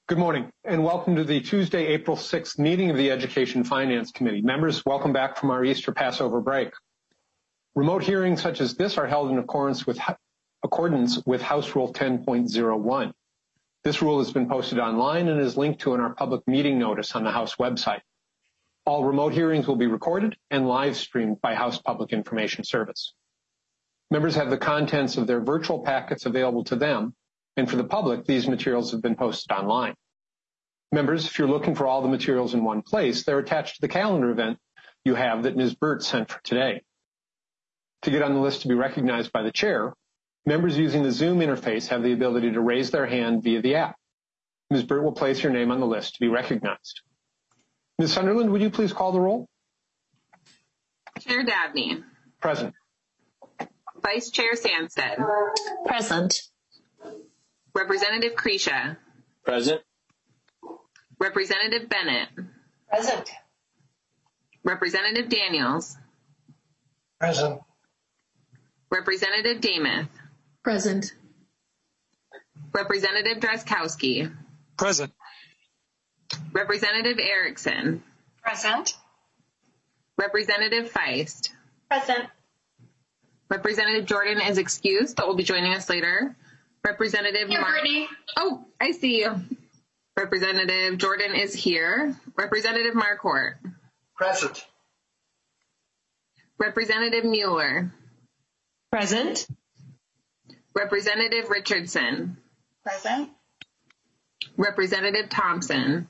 Good morning and welcome to the Tuesday, April 6th meeting of the Education Finance Committee. Members, welcome back from our Easter Passover break. Remote hearings such as this are held in accordance with House Rule 10.01. This rule has been posted online and is linked to in our public meeting notice on the House website. All remote hearings will be recorded and live streamed by House Public Information Service. Members have the contents of their virtual packets available to them, and for the public, these materials have been posted online. Members, if you're looking for all the materials in one place, they're attached to the calendar event you have that Ms. Burt sent for today. To get on the list to be recognized by the chair, members using the Zoom interface have the ability to raise their hand via the app. Ms. Burt will place your name on the list to be recognized. Ms. Sunderland, would you please call the roll? Chair Dabney. Present. Vice Chair Sandsted. Present. Representative Kresha. Present. Representative Bennett. Present. Representative Daniels. Present. Representative Damath. Present. Representative Drazkowski. Present. Representative Erickson. Present. Representative Feist. Present. Representative Jordan is excused, but will be joining us later. Representative Brittany. Oh, I see you. Representative Jordan is here. Representative Marquardt. Present. Representative Mueller. Present. Representative Richardson. Present. Representative Thompson.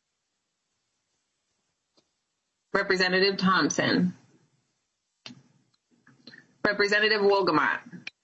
Representative Thompson. Representative Wolgamott.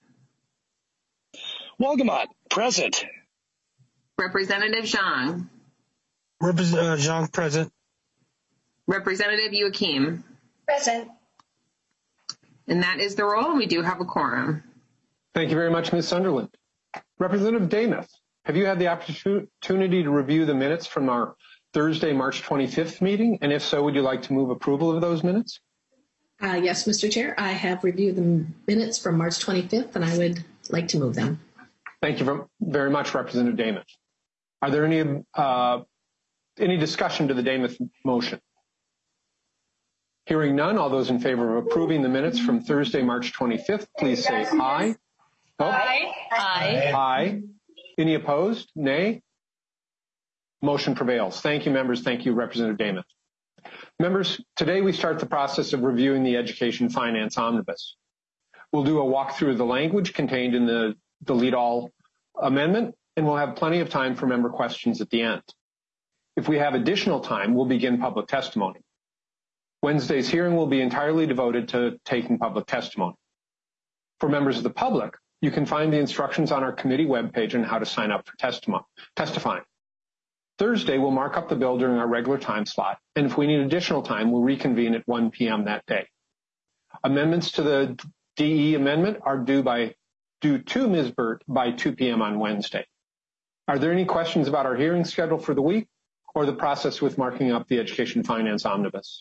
Wolgamott, present. Representative Zhang. Zhang, present. Representative Youakim. Present. And that is the roll, and we do have a quorum. Thank you very much, Ms. Sunderland. Representative Damath, have you had the opportunity to review the minutes from our Thursday, March 25th meeting? And if so, would you like to move approval of those minutes? Yes, Mr. Chair. I have reviewed the minutes from March 25th, and I would like to move them. Thank you very much, Representative Damath. Are there any discussion to the Damath motion? Hearing none, all those in favor of approving the minutes from Thursday, March 25th, please say aye. Oh. Aye. Aye. Aye. Any opposed? Nay? Motion prevails. Thank you, members. Thank you, Representative Damath. Members, today we start the process of reviewing the Education Finance Omnibus. We'll do a walkthrough of the language contained in the Delete All amendment, and we'll have plenty of time for member questions at the end. If we have additional time, we'll begin public testimony. Wednesday's hearing will be entirely devoted to taking public testimony. For members of the public, you can find the instructions on our committee webpage on how to sign up for testifying. Thursday, we'll mark up the bill during our regular time slot, and if we need additional time, we'll reconvene at 1 p.m. that day. Amendments to the DE amendment are due to Ms. Burt by 2 p.m. on Wednesday. Are there any questions about our hearing schedule for the week or the process with marking up the Education Finance Omnibus?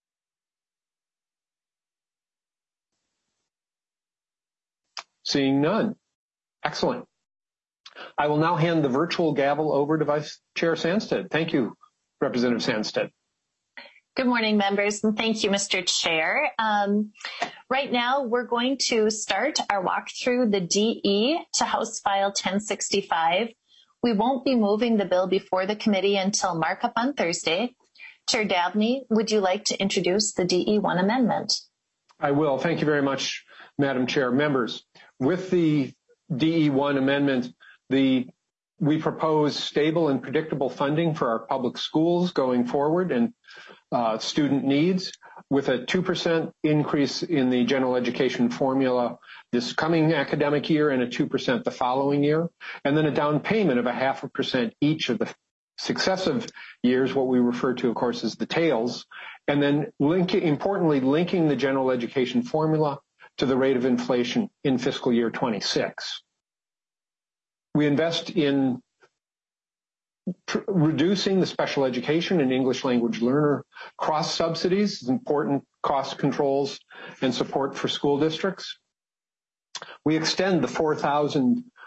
Seeing none. Excellent. I will now hand the virtual gavel over to Vice Chair Sandsted. Thank you, Representative Sandsted. Good morning, members, and thank you, Mr. Chair. Right now, we're going to start our walk through the DE to House File 1065. We won't be moving the bill before the committee until markup on Thursday. Chair Dabney, would you like to introduce the DE1 amendment? I will. Thank you very much, Madam Chair. Members, with the DE1 amendment, we propose stable and predictable funding for our public schools going forward and student needs, with a 2% increase in the general education formula this coming academic year and a 2% the following year, and then a down payment of 0.5% each of the successive years, what we refer to, of course, as the tails, and then importantly, linking the general education formula to the rate of inflation in fiscal year 26. We invest in reducing the special education and English language learner cross subsidies, important cost controls and support for school districts. We extend the 4,000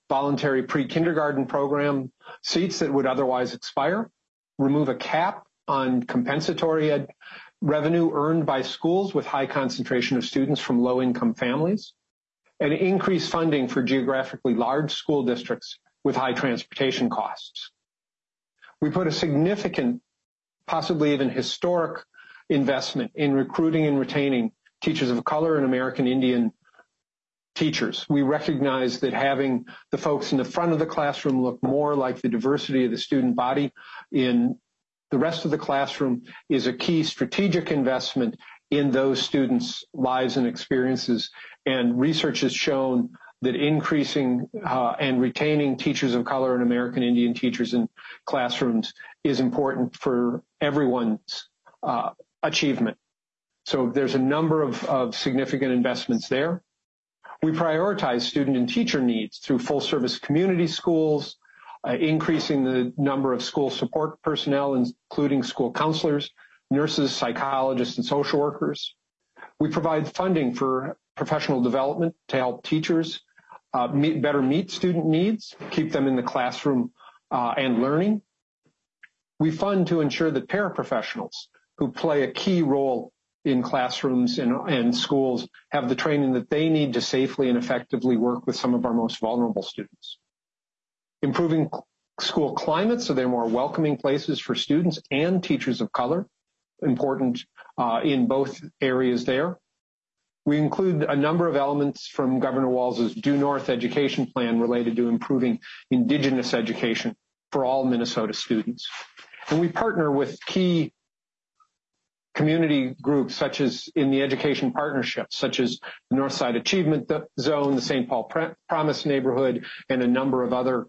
voluntary pre-kindergarten program seats that would otherwise expire, remove a cap on compensatory revenue earned by schools with high concentration of students from low-income families, and increase funding for geographically large school districts with high transportation costs. We put a significant, possibly even historic, investment in recruiting and retaining teachers of color and American Indian teachers. We recognize that having the folks in the front of the classroom look more like the diversity of the student body in the rest of the classroom is a key strategic investment in those students' lives and experiences. And research has shown that increasing and retaining teachers of color and American Indian teachers in classrooms is important for everyone's achievement. So there's a number of significant investments there. We prioritize student and teacher needs through full-service community schools, increasing the number of school support personnel, including school counselors, nurses, psychologists, and social workers. We provide funding for professional development to help teachers better meet student needs, keep them in the classroom and learning. We fund to ensure that paraprofessionals who play a key role in classrooms and schools have the training that they need to safely and effectively work with some of our most vulnerable students. Improving school climate so they're more welcoming places for students and teachers of color, important in both areas there. We include a number of elements from Governor Walz's Due North education plan related to improving Indigenous education for all Minnesota students. And we partner with key community groups such as in the education partnerships, such as the Northside Achievement Zone, the St. Paul Promise Neighborhood, and a number of other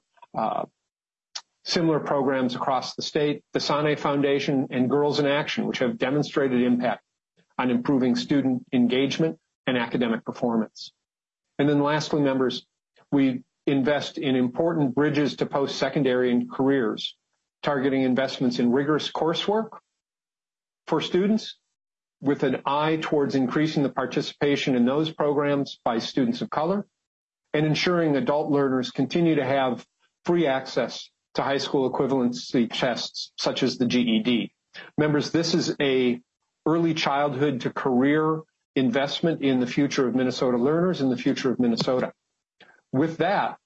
similar programs across the state, the Sane Foundation and Girls in Action, which have demonstrated impact on improving student engagement and academic performance. And then lastly, members, we invest in important bridges to post-secondary and careers, targeting investments in rigorous coursework for students with an eye towards increasing the participation in those programs by students of color and ensuring adult learners continue to have free access to high school equivalency tests such as the GED. Members, this is a early childhood to career investment in the future of Minnesota learners and the future of Minnesota. With that,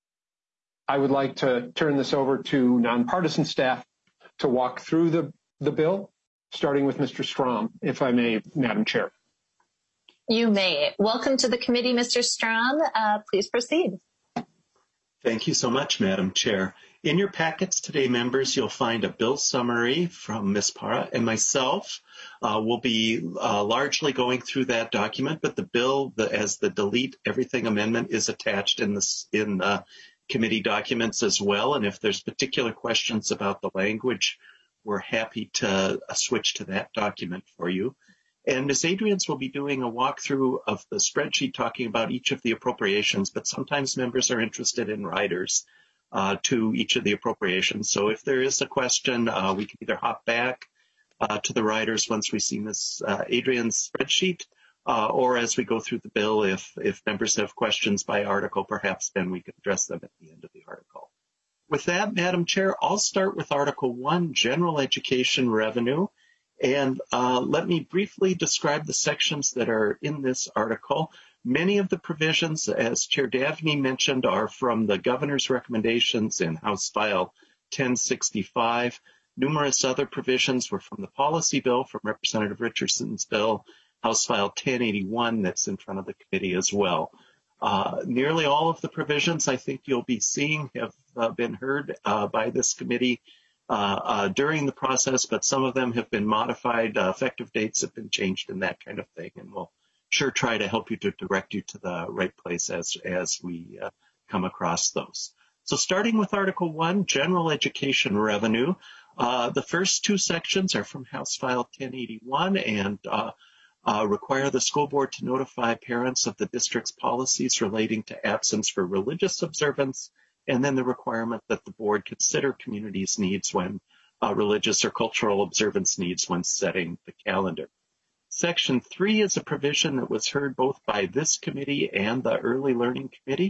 I would like to turn this over to nonpartisan staff to walk through the bill, starting with Mr. Strom, if I may, Madam Chair. You may. Welcome to the committee, Mr. Strom. Please proceed. Thank you so much, Madam Chair. In your packets today, members, you'll find a bill summary from Ms. Para and myself. We'll be largely going through that document, but the bill, as the delete everything amendment, is attached in the committee documents as well. And if there's particular questions about the language, we're happy to switch to that document for you. And Ms. Adrians will be doing a walkthrough of the spreadsheet talking about each of the appropriations, but sometimes members are interested in riders to each of the appropriations. So if there is a question, we can either hop back to the riders once we've seen Ms. Adrian's spreadsheet, or as we go through the bill, if members have questions by article, perhaps then we can address them at the end of the article. With that, Madam Chair, I'll start with Article 1, General Education Revenue. And let me briefly describe the sections that are in this article. Many of the provisions, as Chair Davnie mentioned, are from the governor's recommendations in House File 1065. Numerous other provisions were from the policy bill, from Representative Richardson's bill, House File 1081, that's in front of the committee as well. Nearly all of the provisions I think you'll be seeing have been heard by this committee during the process, but some of them have been modified. Effective dates have been changed and that kind of thing, and we'll sure try to help you to direct you to the right place as we come across those. So starting with Article 1, General Education Revenue, the first two sections are from House File 1081 and require the school board to notify parents of the district's policies relating to absence for religious observance, and then the requirement that the board consider communities' needs when religious or cultural observance needs when setting the calendar. Section 3 is a provision that was heard both by this committee and the Early Learning Committee.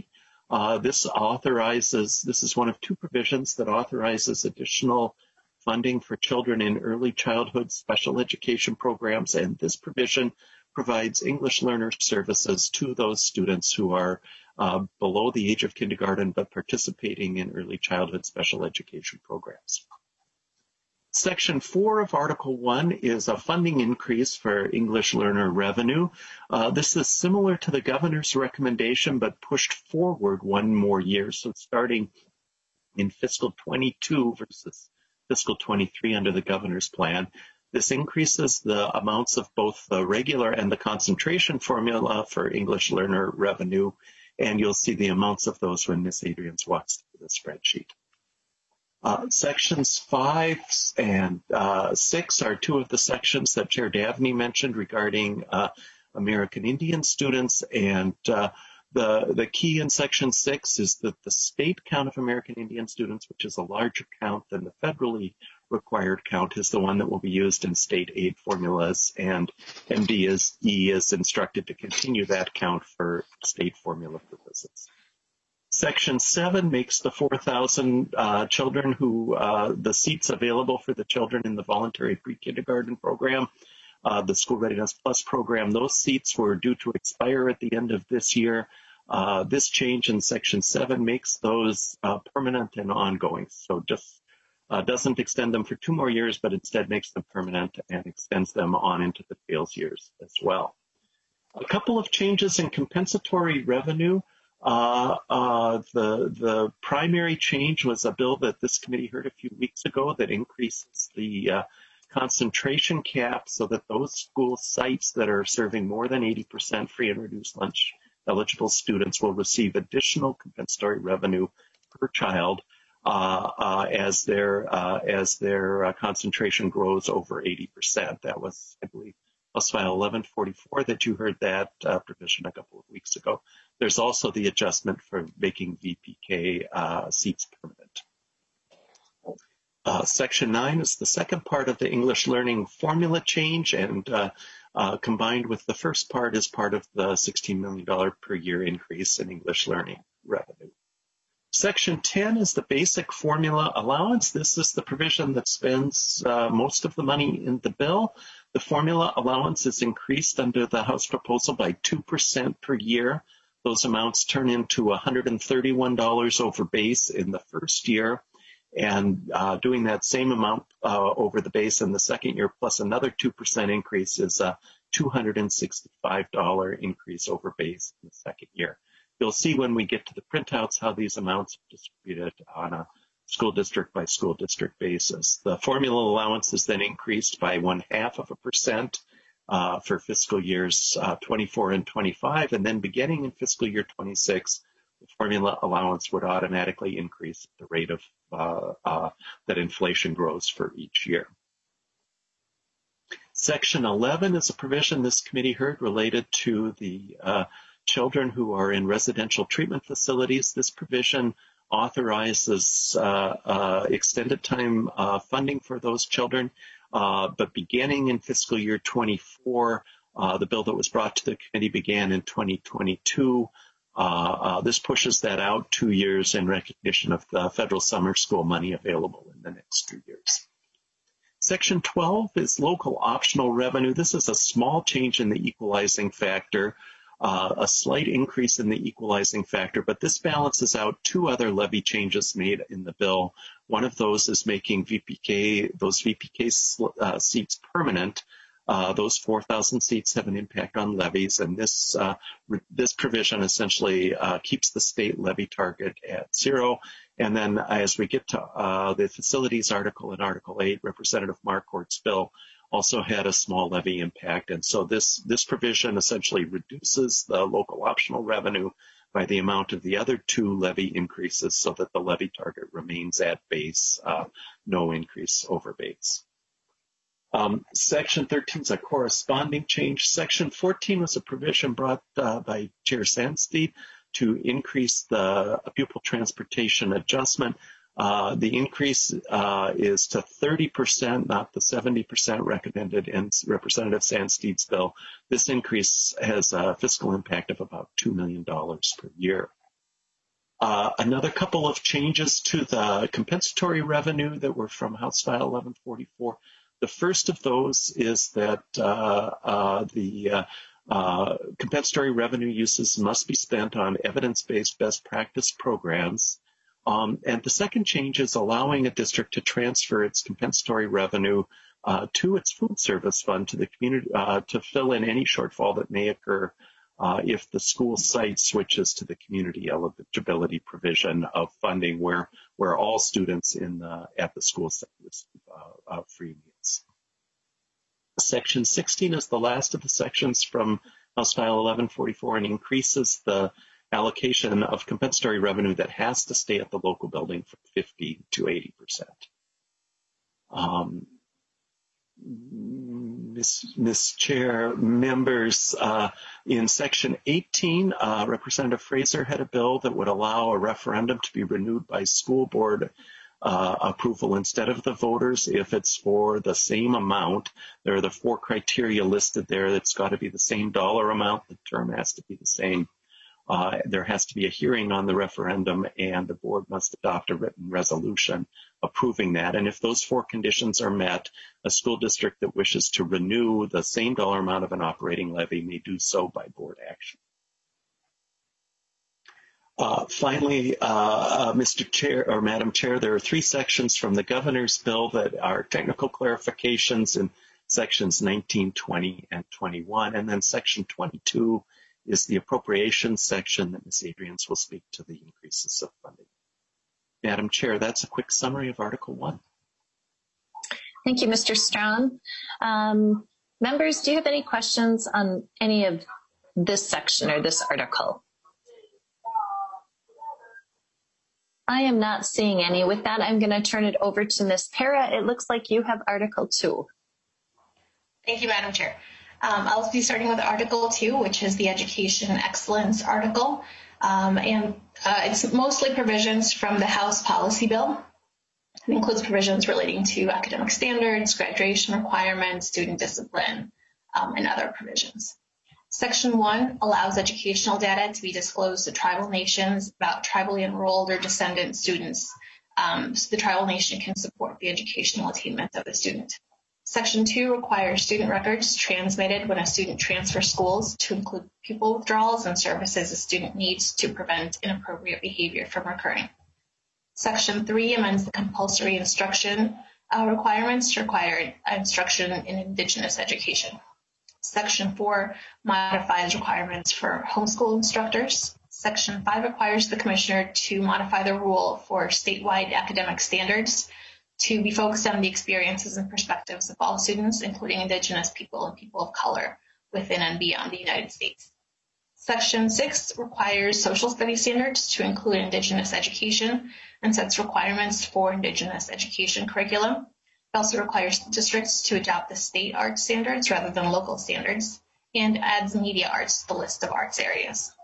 This is one of two provisions that authorizes additional funding for children in early childhood special education programs, and this provision provides English learner services to those students who are below the age of kindergarten but participating in early childhood special education programs. Section 4 of Article 1 is a funding increase for English learner revenue. This is similar to the governor's recommendation but pushed forward one more year, so starting in fiscal 22 versus fiscal 23 under the governor's plan. This increases the amounts of both the regular and the concentration formula for English learner revenue, and you'll see the amounts of those when Ms. Adrians walks through the spreadsheet. Sections 5 and 6 are two of the sections that Chair Davney mentioned regarding American Indian students, and the key in Section 6 is that the state count of American Indian students, which is a larger count than the federally required count, is the one that will be used in state aid formulas, and MDE is instructed to continue that count for state formula purposes. Section 7 makes the 4,000 children who, the seats available for the children in the voluntary pre-kindergarten program, the School Readiness Plus program, those seats were due to expire at the end of this year. This change in Section 7 makes those permanent and ongoing. So just doesn't extend them for 2 more years, but instead makes them permanent and extends them on into the tails years as well. A couple of changes in compensatory revenue. The primary change was a bill that this committee heard a few weeks ago that increases the concentration cap so that those school sites that are serving more than 80% free and reduced lunch eligible students will receive additional compensatory revenue per child as their concentration grows over 80%. That was, I believe, House File 1144 that you heard that provision a couple of weeks ago. There's also the adjustment for making VPK seats permanent. Section 9 is the second part of the English learning formula change, and combined with the first part is part of the $16 million per year increase in English learning revenue. Section 10 is the basic formula allowance. This is the provision that spends most of the money in the bill. The formula allowance is increased under the House proposal by 2% per year. Those amounts turn into $131 over base in the first year, and doing that same amount over the base in the second year plus another 2% increase is a $265 increase over base in the second year. You'll see when we get to the printouts how these amounts are distributed on a school district by school district basis. The formula allowance is then increased by 0.5% for fiscal years 24 and 25, and then beginning in fiscal year 26, the formula allowance would automatically increase at the rate of that inflation grows for each year. Section 11 is a provision this committee heard related to the children who are in residential treatment facilities. This provision authorizes extended time funding for those children, but beginning in fiscal year 24, the bill that was brought to the committee began in 2022. This pushes that out 2 years in recognition of the federal summer school money available in the next 2 years. Section 12 is local optional revenue. This is a small change in the equalizing factor, a slight increase in the equalizing factor, but this balances out 2 other levy changes made in the bill. One of those is making those VPK seats permanent. Those 4,000 seats have an impact on levies, and this provision essentially keeps the state levy target at 0. And then as we get to the facilities article in Article 8, Representative Marquardt's bill also had a small levy impact. And so this provision essentially reduces the local optional revenue by the amount of the other 2 levy increases so that the levy target remains at base, no increase over base. Section 13 is a corresponding change. Section 14 was a provision brought by Chair Sandsteed to increase the pupil transportation adjustment. The increase is to 30%, not the 70% recommended in Representative Sandsteed's bill. This increase has a fiscal impact of about $2 million per year. Another couple of changes to the compensatory revenue that were from House File 1144. The first of those is that the compensatory revenue uses must be spent on evidence-based best practice programs. And the second change is allowing a district to transfer its compensatory revenue to its food service fund to the community to fill in any shortfall that may occur if the school site switches to the community eligibility provision of funding where all students at the school site receive free meals. Section 16 is the last of the sections from House File 1144 and increases the allocation of compensatory revenue that has to stay at the local building from 50 to 80%. Ms. Chair, members, in Section 18, Representative Fraser had a bill that would allow a referendum to be renewed by school board approval instead of the voters if it's for the same amount. There are the 4 criteria listed there. It's got to be the same dollar amount. The term has to be the same. There has to be a hearing on the referendum, and the board must adopt a written resolution approving that. And if those 4 conditions are met, a school district that wishes to renew the same dollar amount of an operating levy may do so by board action. Finally, Mr. Chair or Madam Chair, there are 3 sections from the governor's bill that are technical clarifications in sections 19, 20, and 21. And then section 22 is the appropriations section that Ms. Adrians will speak to the increases of funding. Madam Chair, that's a quick summary of Article 1. Thank you, Mr. Strong. Members, do you have any questions on any of this section or this article? I am not seeing any. With that, I'm going to turn it over to Ms. Para. It looks like you have Article 2. Thank you, Madam Chair. I'll be starting with Article 2, which is the Education Excellence article. It's mostly provisions from the House Policy Bill. It includes provisions relating to academic standards, graduation requirements, student discipline, and other provisions. Section 1 allows educational data to be disclosed to tribal nations about tribally enrolled or descendant students, so the tribal nation can support the educational attainment of the student. Section 2 requires student records transmitted when a student transfers schools to include pupil withdrawals and services a student needs to prevent inappropriate behavior from occurring. Section 3 amends the compulsory instruction requirements to require instruction in Indigenous education. Section 4 modifies requirements for homeschool instructors. Section 5 requires the commissioner to modify the rule for statewide academic standards to be focused on the experiences and perspectives of all students, including Indigenous people and people of color within and beyond the United States. Section 6 requires social studies standards to include Indigenous education and sets requirements for Indigenous education curriculum. It also requires districts to adopt the state arts standards rather than local standards, and adds media arts to the list of arts areas.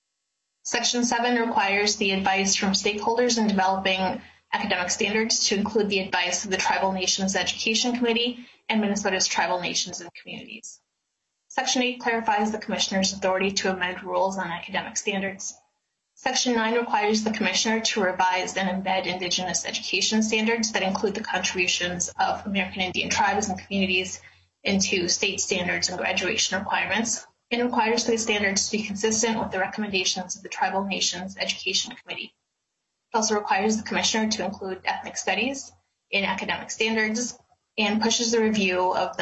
Section 7 requires the advice from stakeholders in developing academic standards to include the advice of the Tribal Nations Education Committee and Minnesota's Tribal Nations and Communities. Section 8 clarifies the Commissioner's authority to amend rules on academic standards. Section 9 requires the Commissioner to revise and embed Indigenous education standards that include the contributions of American Indian tribes and communities into state standards and graduation requirements, and requires these standards to be consistent with the recommendations of the Tribal Nations Education Committee. It also requires the Commissioner to include ethnic studies in academic standards and pushes the review of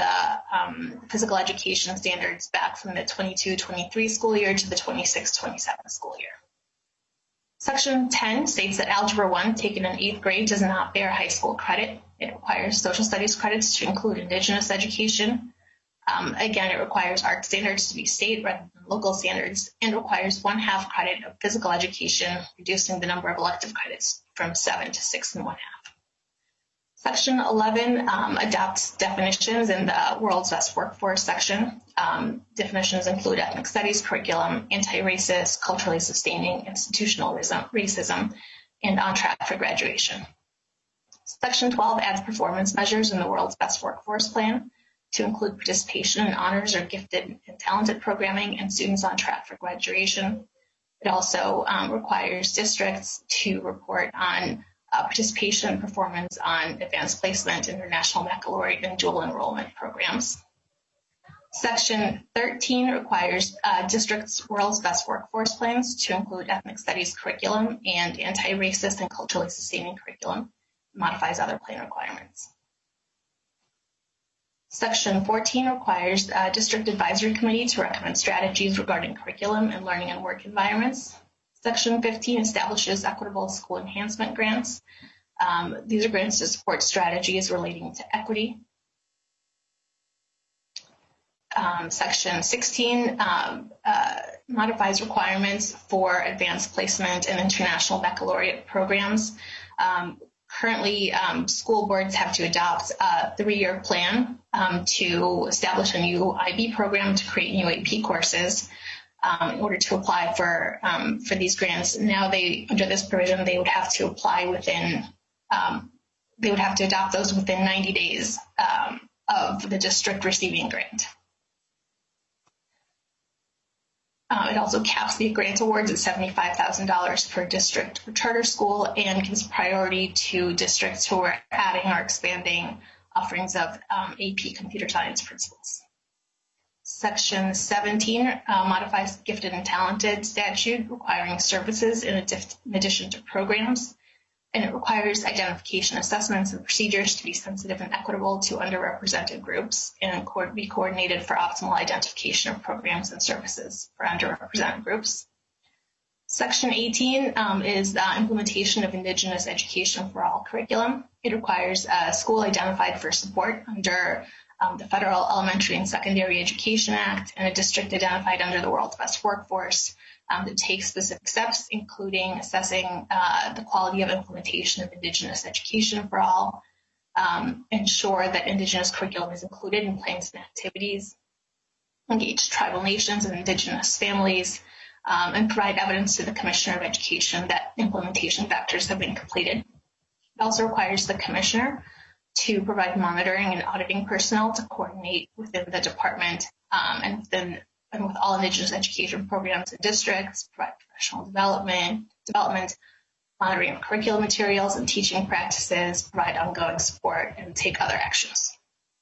the physical education standards back from the 22-23 school year to the 26-27 school year. Section 10 states that Algebra 1 taken in 8th grade does not bear high school credit. It requires social studies credits to include Indigenous education. Again, it requires art standards to be state rather than local standards, and requires 1/2 credit of physical education, reducing the number of elective credits from 7 to 6 1/2. Section 11 adopts definitions in the World's Best Workforce section. Definitions include ethnic studies curriculum, anti-racist, culturally sustaining, institutional racism, and on track for graduation. Section 12 adds performance measures in the World's Best Workforce plan to include participation in honors or gifted and talented programming and students on track for graduation. It also requires districts to report on participation and performance on advanced placement, international baccalaureate, and dual enrollment programs. Section 13 requires districts' world's best workforce plans to include ethnic studies curriculum and anti-racist and culturally sustaining curriculum. It modifies other plan requirements. Section 14 requires a district advisory committee to recommend strategies regarding curriculum and learning and work environments. Section 15 establishes equitable school enhancement grants. These are grants to support strategies relating to equity. Section 16 modifies requirements for advanced placement and international baccalaureate programs. Currently, school boards have to adopt a 3-year plan to establish a new IB program to create new AP courses in order to apply for these grants. Now, under this provision, they would have to apply within, they would have to adopt those within 90 days of the district receiving grant. It also caps the grant awards at $75,000 per district or charter school and gives priority to districts who are adding or expanding offerings of AP computer science principles. Section 17 modifies the gifted and talented statute requiring services in addition to programs, and it requires identification assessments and procedures to be sensitive and equitable to underrepresented groups and be coordinated for optimal identification of programs and services for underrepresented groups. Section 18 is the implementation of Indigenous Education for All curriculum. It requires a school identified for support under the Federal Elementary and Secondary Education Act and a district identified under the World's Best Workforce to take specific steps, including assessing the quality of implementation of Indigenous Education for All, ensure that Indigenous curriculum is included in plans and activities, engage tribal nations and Indigenous families, and provide evidence to the Commissioner of Education that implementation factors have been completed. It also requires the Commissioner to provide monitoring and auditing personnel to coordinate within the department and with all Indigenous education programs and districts, provide professional development, monitoring of curriculum materials and teaching practices, provide ongoing support, and take other actions.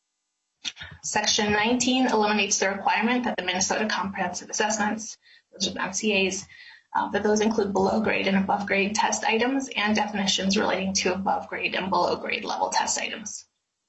Section 19 eliminates the requirement that the Minnesota Comprehensive Assessments, those are the MCAs, that those include below grade and above grade test items and definitions relating to above grade and below grade level test items.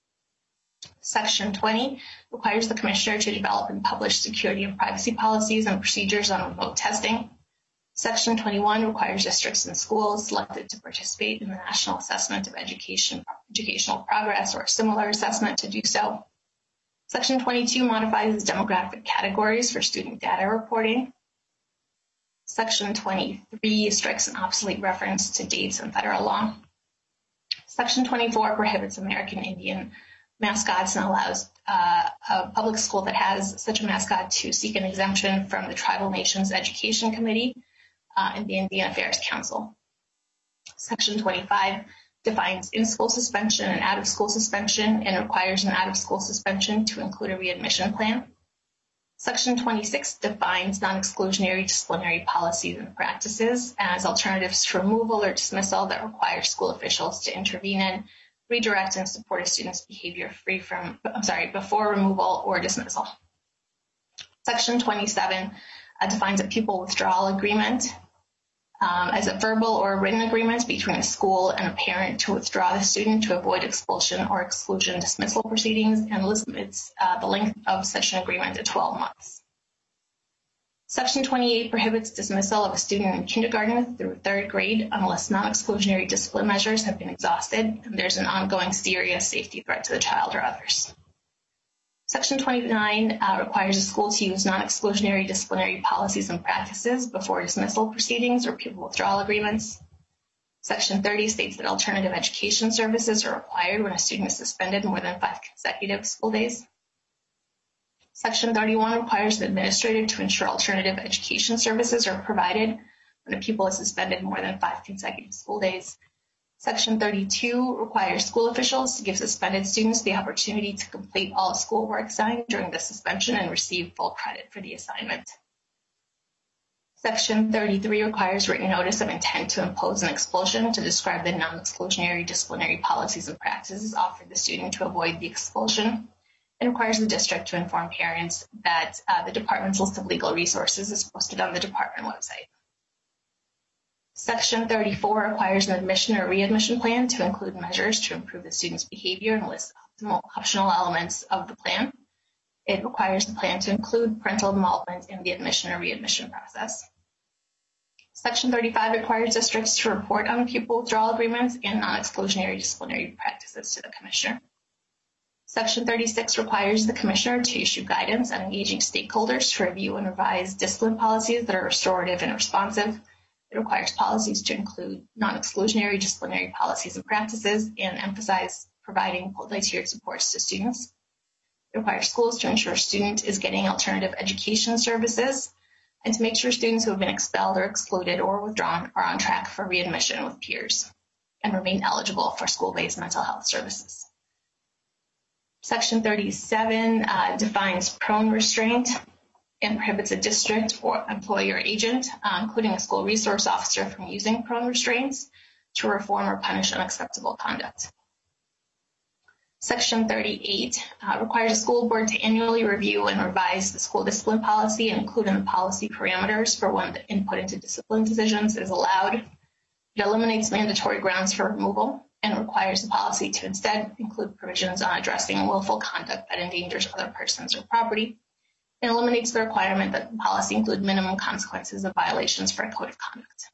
Section 20 requires the Commissioner to develop and publish security and privacy policies and procedures on remote testing. Section 21 requires districts and schools selected to participate in the National Assessment of Educational Progress or a similar assessment to do so. Section 22 modifies demographic categories for student data reporting. Section 23 strikes an obsolete reference to dates in federal law. Section 24 prohibits American Indian mascots and allows a public school that has such a mascot to seek an exemption from the Tribal Nations Education Committee and the Indian Affairs Council. Section 25 defines in-school suspension and out-of-school suspension and requires an out-of-school suspension to include a readmission plan. Section 26 defines non-exclusionary disciplinary policies and practices as alternatives to removal or dismissal that require school officials to intervene in, redirect, and support a student's behavior before removal or dismissal. Section 27 defines a pupil withdrawal agreement as a verbal or written agreement between a school and a parent to withdraw the student to avoid expulsion or exclusion dismissal proceedings and limits the length of such an agreement to 12 months. Section 28 prohibits dismissal of a student in kindergarten through 3rd grade unless non-exclusionary discipline measures have been exhausted and there's an ongoing serious safety threat to the child or others. Section 29 requires a school to use non-exclusionary disciplinary policies and practices before dismissal proceedings or pupil withdrawal agreements. Section 30 states that alternative education services are required when a student is suspended more than 5 consecutive school days. Section 31 requires the administrator to ensure alternative education services are provided when a pupil is suspended more than 5 consecutive school days. Section 32 requires school officials to give suspended students the opportunity to complete all schoolwork assigned during the suspension and receive full credit for the assignment. Section 33 requires written notice of intent to impose an expulsion to describe the non-exclusionary disciplinary policies and practices offered the student to avoid the expulsion. It requires the district to inform parents that the department's list of legal resources is posted on the department website. Section 34 requires an admission or readmission plan to include measures to improve the student's behavior and lists optional elements of the plan. It requires the plan to include parental involvement in the admission or readmission process. Section 35 requires districts to report on pupil withdrawal agreements and non-exclusionary disciplinary practices to the commissioner. Section 36 requires the commissioner to issue guidance on engaging stakeholders to review and revise discipline policies that are restorative and responsive. It requires policies to include non-exclusionary disciplinary policies and practices and emphasize providing multi-tiered supports to students. It requires schools to ensure a student is getting alternative education services and to make sure students who have been expelled or excluded or withdrawn are on track for readmission with peers and remain eligible for school-based mental health services. Section 37 defines prone restraint and prohibits a district or employee or agent, including a school resource officer, from using prone restraints to reform or punish unacceptable conduct. Section 38 requires a school board to annually review and revise the school discipline policy and include in the policy parameters for when the input into discipline decisions is allowed. It eliminates mandatory grounds for removal and requires the policy to instead include provisions on addressing willful conduct that endangers other persons or property. It eliminates the requirement that the policy include minimum consequences of violations for a code of conduct.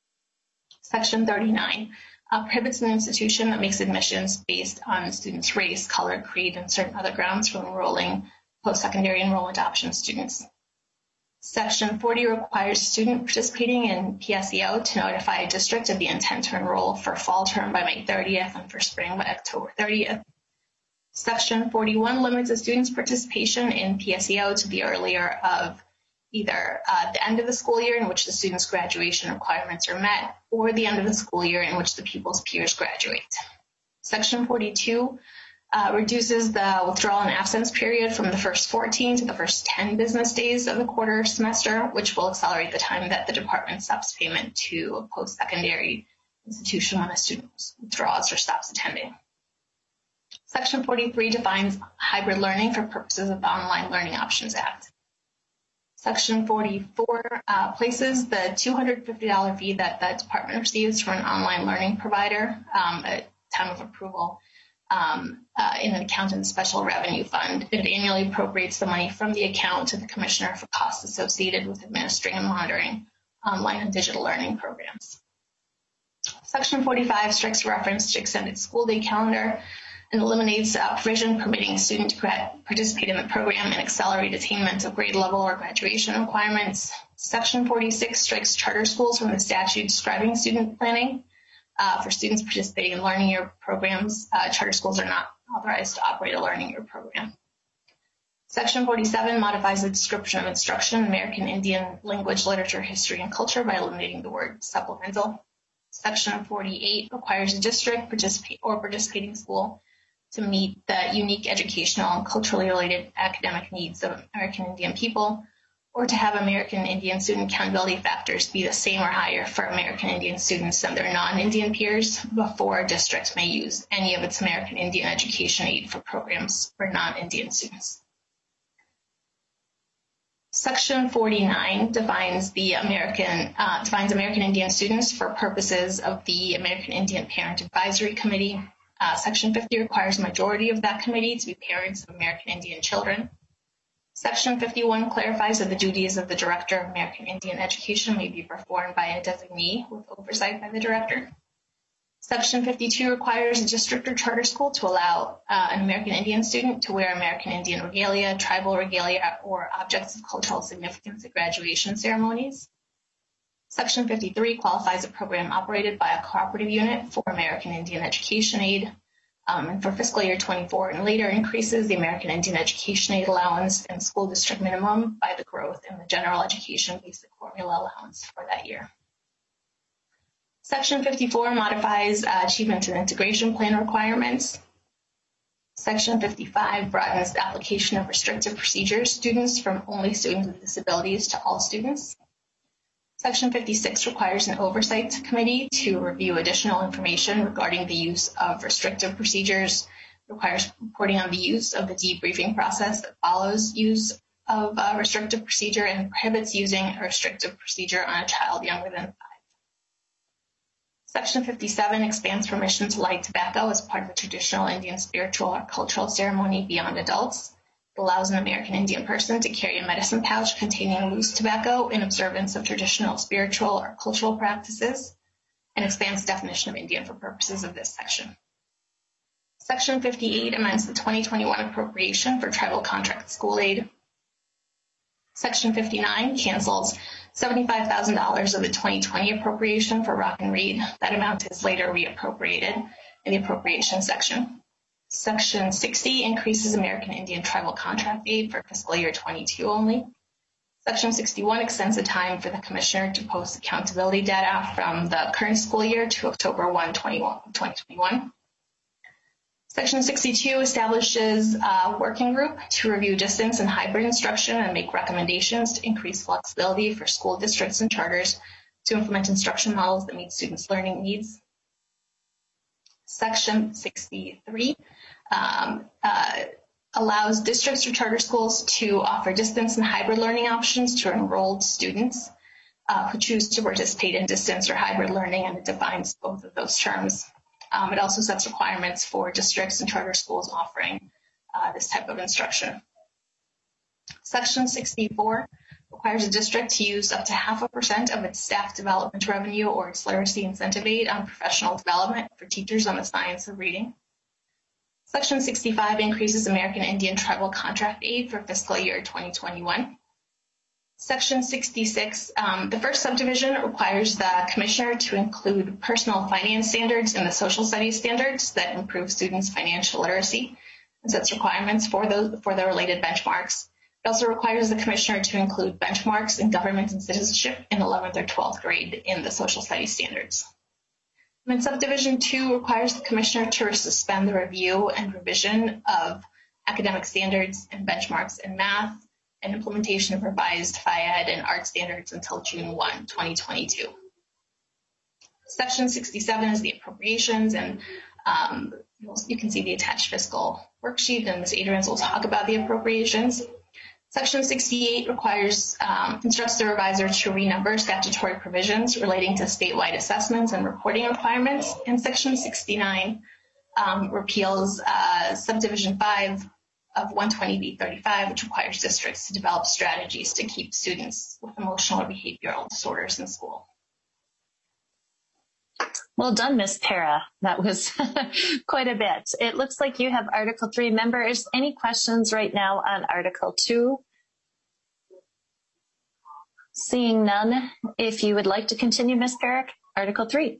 Section 39 prohibits an institution that makes admissions based on the student's race, color, creed, and certain other grounds from enrolling post-secondary enrollment option students. Section 40 requires a student participating in PSEO to notify a district of the intent to enroll for fall term by May 30th and for spring by October 30th. Section 41 limits a student's participation in PSEO to the earlier of either the end of the school year in which the student's graduation requirements are met or the end of the school year in which the pupil's peers graduate. Section 42 reduces the withdrawal and absence period from the first 14 to the first 10 business days of the quarter semester, which will accelerate the time that the department stops payment to a post-secondary institution when a student withdraws or stops attending. Section 43 defines hybrid learning for purposes of the Online Learning Options Act. Section 44 places the $250 fee that the department receives from an online learning provider at time of approval in an account in the Special Revenue Fund. It annually appropriates the money from the account to the commissioner for costs associated with administering and monitoring online and digital learning programs. Section 45 strikes reference to extended school day calendar and eliminates provision permitting a student to participate in the program and accelerate attainment of grade level or graduation requirements. Section 46 strikes charter schools from the statute describing student planning. For students participating in learning year programs, charter schools are not authorized to operate a learning year program. Section 47 modifies the description of instruction in American Indian language, literature, history, and culture by eliminating the word supplemental. Section 48 requires a district participating school to meet the unique educational and culturally related academic needs of American Indian people, or to have American Indian student accountability factors be the same or higher for American Indian students than their non-Indian peers before a district may use any of its American Indian education aid for programs for non-Indian students. Section 49 defines American Indian students for purposes of the American Indian Parent Advisory Committee. Section 50 requires a majority of that committee to be parents of American Indian children. Section 51 clarifies that the duties of the Director of American Indian Education may be performed by a designee with oversight by the Director. Section 52 requires a district or charter school to allow an American Indian student to wear American Indian regalia, tribal regalia, or objects of cultural significance at graduation ceremonies. Section 53 qualifies a program operated by a cooperative unit for American Indian Education Aid, and for fiscal year 24 and later increases the American Indian Education Aid allowance and school district minimum by the growth in the general education basic formula allowance for that year. Section 54 modifies achievement and integration plan requirements. Section 55 broadens the application of restrictive procedures students from only students with disabilities to all students. Section 56 requires an oversight committee to review additional information regarding the use of restrictive procedures, requires reporting on the use of the debriefing process that follows use of a restrictive procedure, and prohibits using a restrictive procedure on a child younger than 5. Section 57 expands permission to light tobacco as part of a traditional Indian spiritual or cultural ceremony beyond adults. It allows an American Indian person to carry a medicine pouch containing loose tobacco in observance of traditional spiritual or cultural practices, and expands the definition of Indian for purposes of this section. Section 58 amends the 2021 appropriation for tribal contract school aid. Section 59 cancels $75,000 of the 2020 appropriation for Rock and Read. That amount is later reappropriated in the appropriation section. Section 60 increases American Indian tribal contract aid for fiscal year 22 only. Section 61 extends the time for the commissioner to post accountability data from the current school year to October 1, 2021. Section 62 establishes a working group to review distance and hybrid instruction and make recommendations to increase flexibility for school districts and charters to implement instruction models that meet students' learning needs. Section 63 allows districts or charter schools to offer distance and hybrid learning options to enrolled students who choose to participate in distance or hybrid learning, and it defines both of those terms. It also sets requirements for districts and charter schools offering this type of instruction. Section 64 requires a district to use up to 0.5% of its staff development revenue or its literacy incentive aid on professional development for teachers on the science of reading. Section 65 increases American Indian tribal contract aid for fiscal year 2021. Section 66, the first subdivision requires the commissioner to include personal finance standards in the social studies standards that improve students' financial literacy and sets requirements for the related benchmarks. It also requires the commissioner to include benchmarks in government and citizenship in 11th or 12th grade in the social studies standards. And then subdivision 2 requires the commissioner to suspend the review and revision of academic standards and benchmarks in math and implementation of revised FIED and art standards until June 1, 2022. Section 67 is the appropriations, and you can see the attached fiscal worksheet, and Ms. Adrians will talk about the appropriations. Section 68 instructs the revisor to renumber statutory provisions relating to statewide assessments and reporting requirements, and Section 69 repeals Subdivision 5 of 120B35, which requires districts to develop strategies to keep students with emotional or behavioral disorders in school. Well done, Ms. Para. That was quite a bit. It looks like you have Article 3. Members, any questions right now on Article 2? Seeing none, if you would like to continue, Ms. Para, Article 3.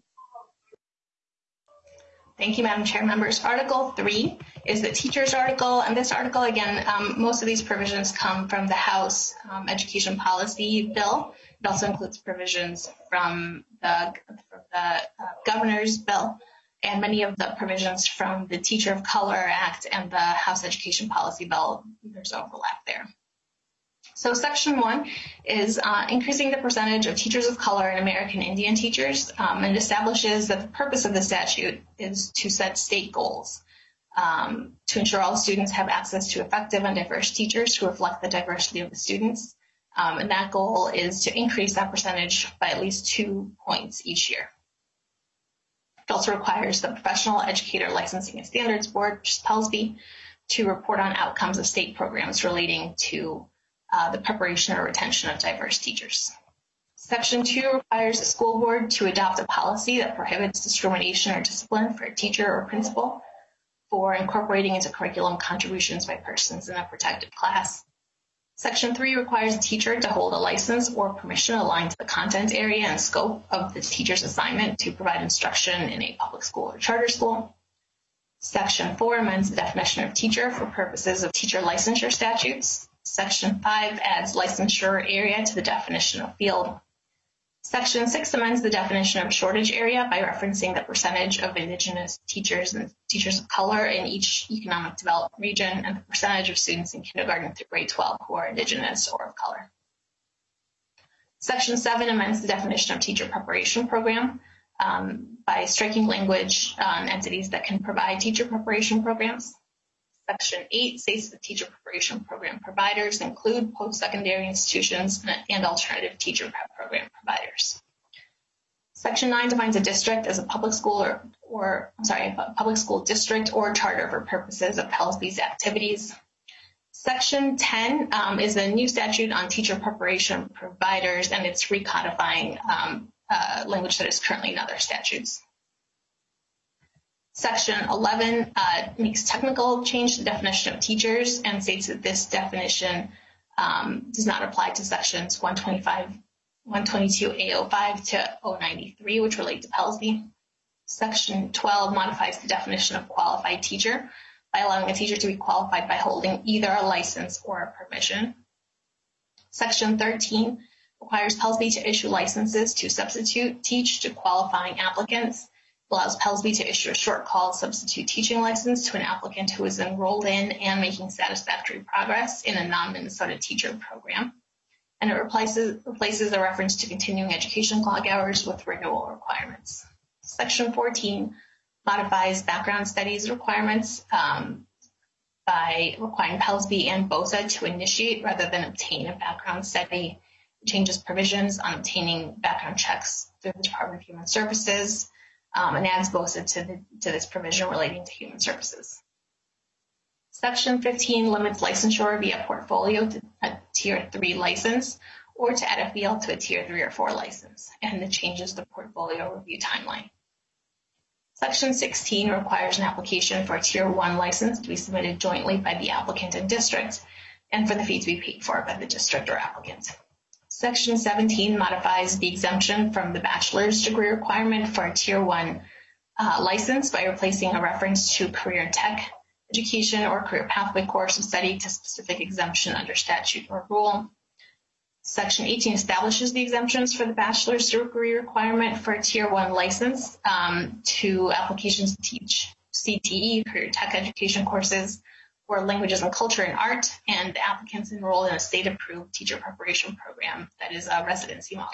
Thank you, Madam Chair. Members, Article 3 is the teacher's article, and this article, again, most of these provisions come from the House Education Policy Bill. It also includes provisions from the Governor's Bill and many of the provisions from the Teacher of Color Act and the House Education Policy Bill. There's overlap there. So Section 1 is increasing the percentage of teachers of color and American Indian teachers, and it establishes that the purpose of the statute is to set state goals to ensure all students have access to effective and diverse teachers who reflect the diversity of the students. And that goal is to increase that percentage by at least 2 points each year. It also requires the Professional Educator Licensing and Standards Board, which is PELSB, to report on outcomes of state programs relating to the preparation or retention of diverse teachers. Section 2 requires the school board to adopt a policy that prohibits discrimination or discipline for a teacher or principal for incorporating into curriculum contributions by persons in a protected class. Section 3 requires a teacher to hold a license or permission aligned to the content area and scope of the teacher's assignment to provide instruction in a public school or charter school. Section 4 amends the definition of teacher for purposes of teacher licensure statutes. Section 5 adds licensure area to the definition of field. Section 6 amends the definition of shortage area by referencing the percentage of Indigenous teachers and teachers of color in each economic development region and the percentage of students in kindergarten through grade 12 who are Indigenous or of color. Section 7 amends the definition of teacher preparation program by striking language on entities that can provide teacher preparation programs. Section 8 states that teacher preparation program providers include post-secondary institutions and alternative teacher prep program providers. Section 9 defines a district as a public school a public school district or charter for purposes of Pellsby's activities. Section 10 is a new statute on teacher preparation providers, and it's recodifying language that is currently in other statutes. Section 11 makes technical change to the definition of teachers and states that this definition does not apply to sections 122 A05 to 093, which relate to Pellsby. Section 12 modifies the definition of qualified teacher by allowing a teacher to be qualified by holding either a license or a permission. Section 13 requires Pellsby to issue licenses to substitute teach to qualifying applicants. Allows Pellsby to issue a short call substitute teaching license to an applicant who is enrolled in and making satisfactory progress in a non-Minnesota teacher program. And it replaces a reference to continuing education clock hours with renewal requirements. Section 14 modifies background studies requirements by requiring Pellsby and BOSA to initiate rather than obtain a background study. It changes provisions on obtaining background checks through the Department of Human Services and adds BOSA to this provision relating to human services. Section 15 limits licensure via portfolio to a Tier 3 license or to add FBL to a Tier 3 or 4 license, and it changes the portfolio review timeline. Section 16 requires an application for a Tier 1 license to be submitted jointly by the applicant and district, and for the fee to be paid for by the district or applicant. Section 17 modifies the exemption from the bachelor's degree requirement for a Tier 1 license by replacing a reference to career tech education or career pathway course of study to specific exemption under statute or rule. Section 18 establishes the exemptions for the bachelor's degree requirement for a Tier 1 license to applications to teach CTE, career tech education courses, or languages and culture and art, and the applicants enrolled in a state-approved teacher preparation program that is a residency model.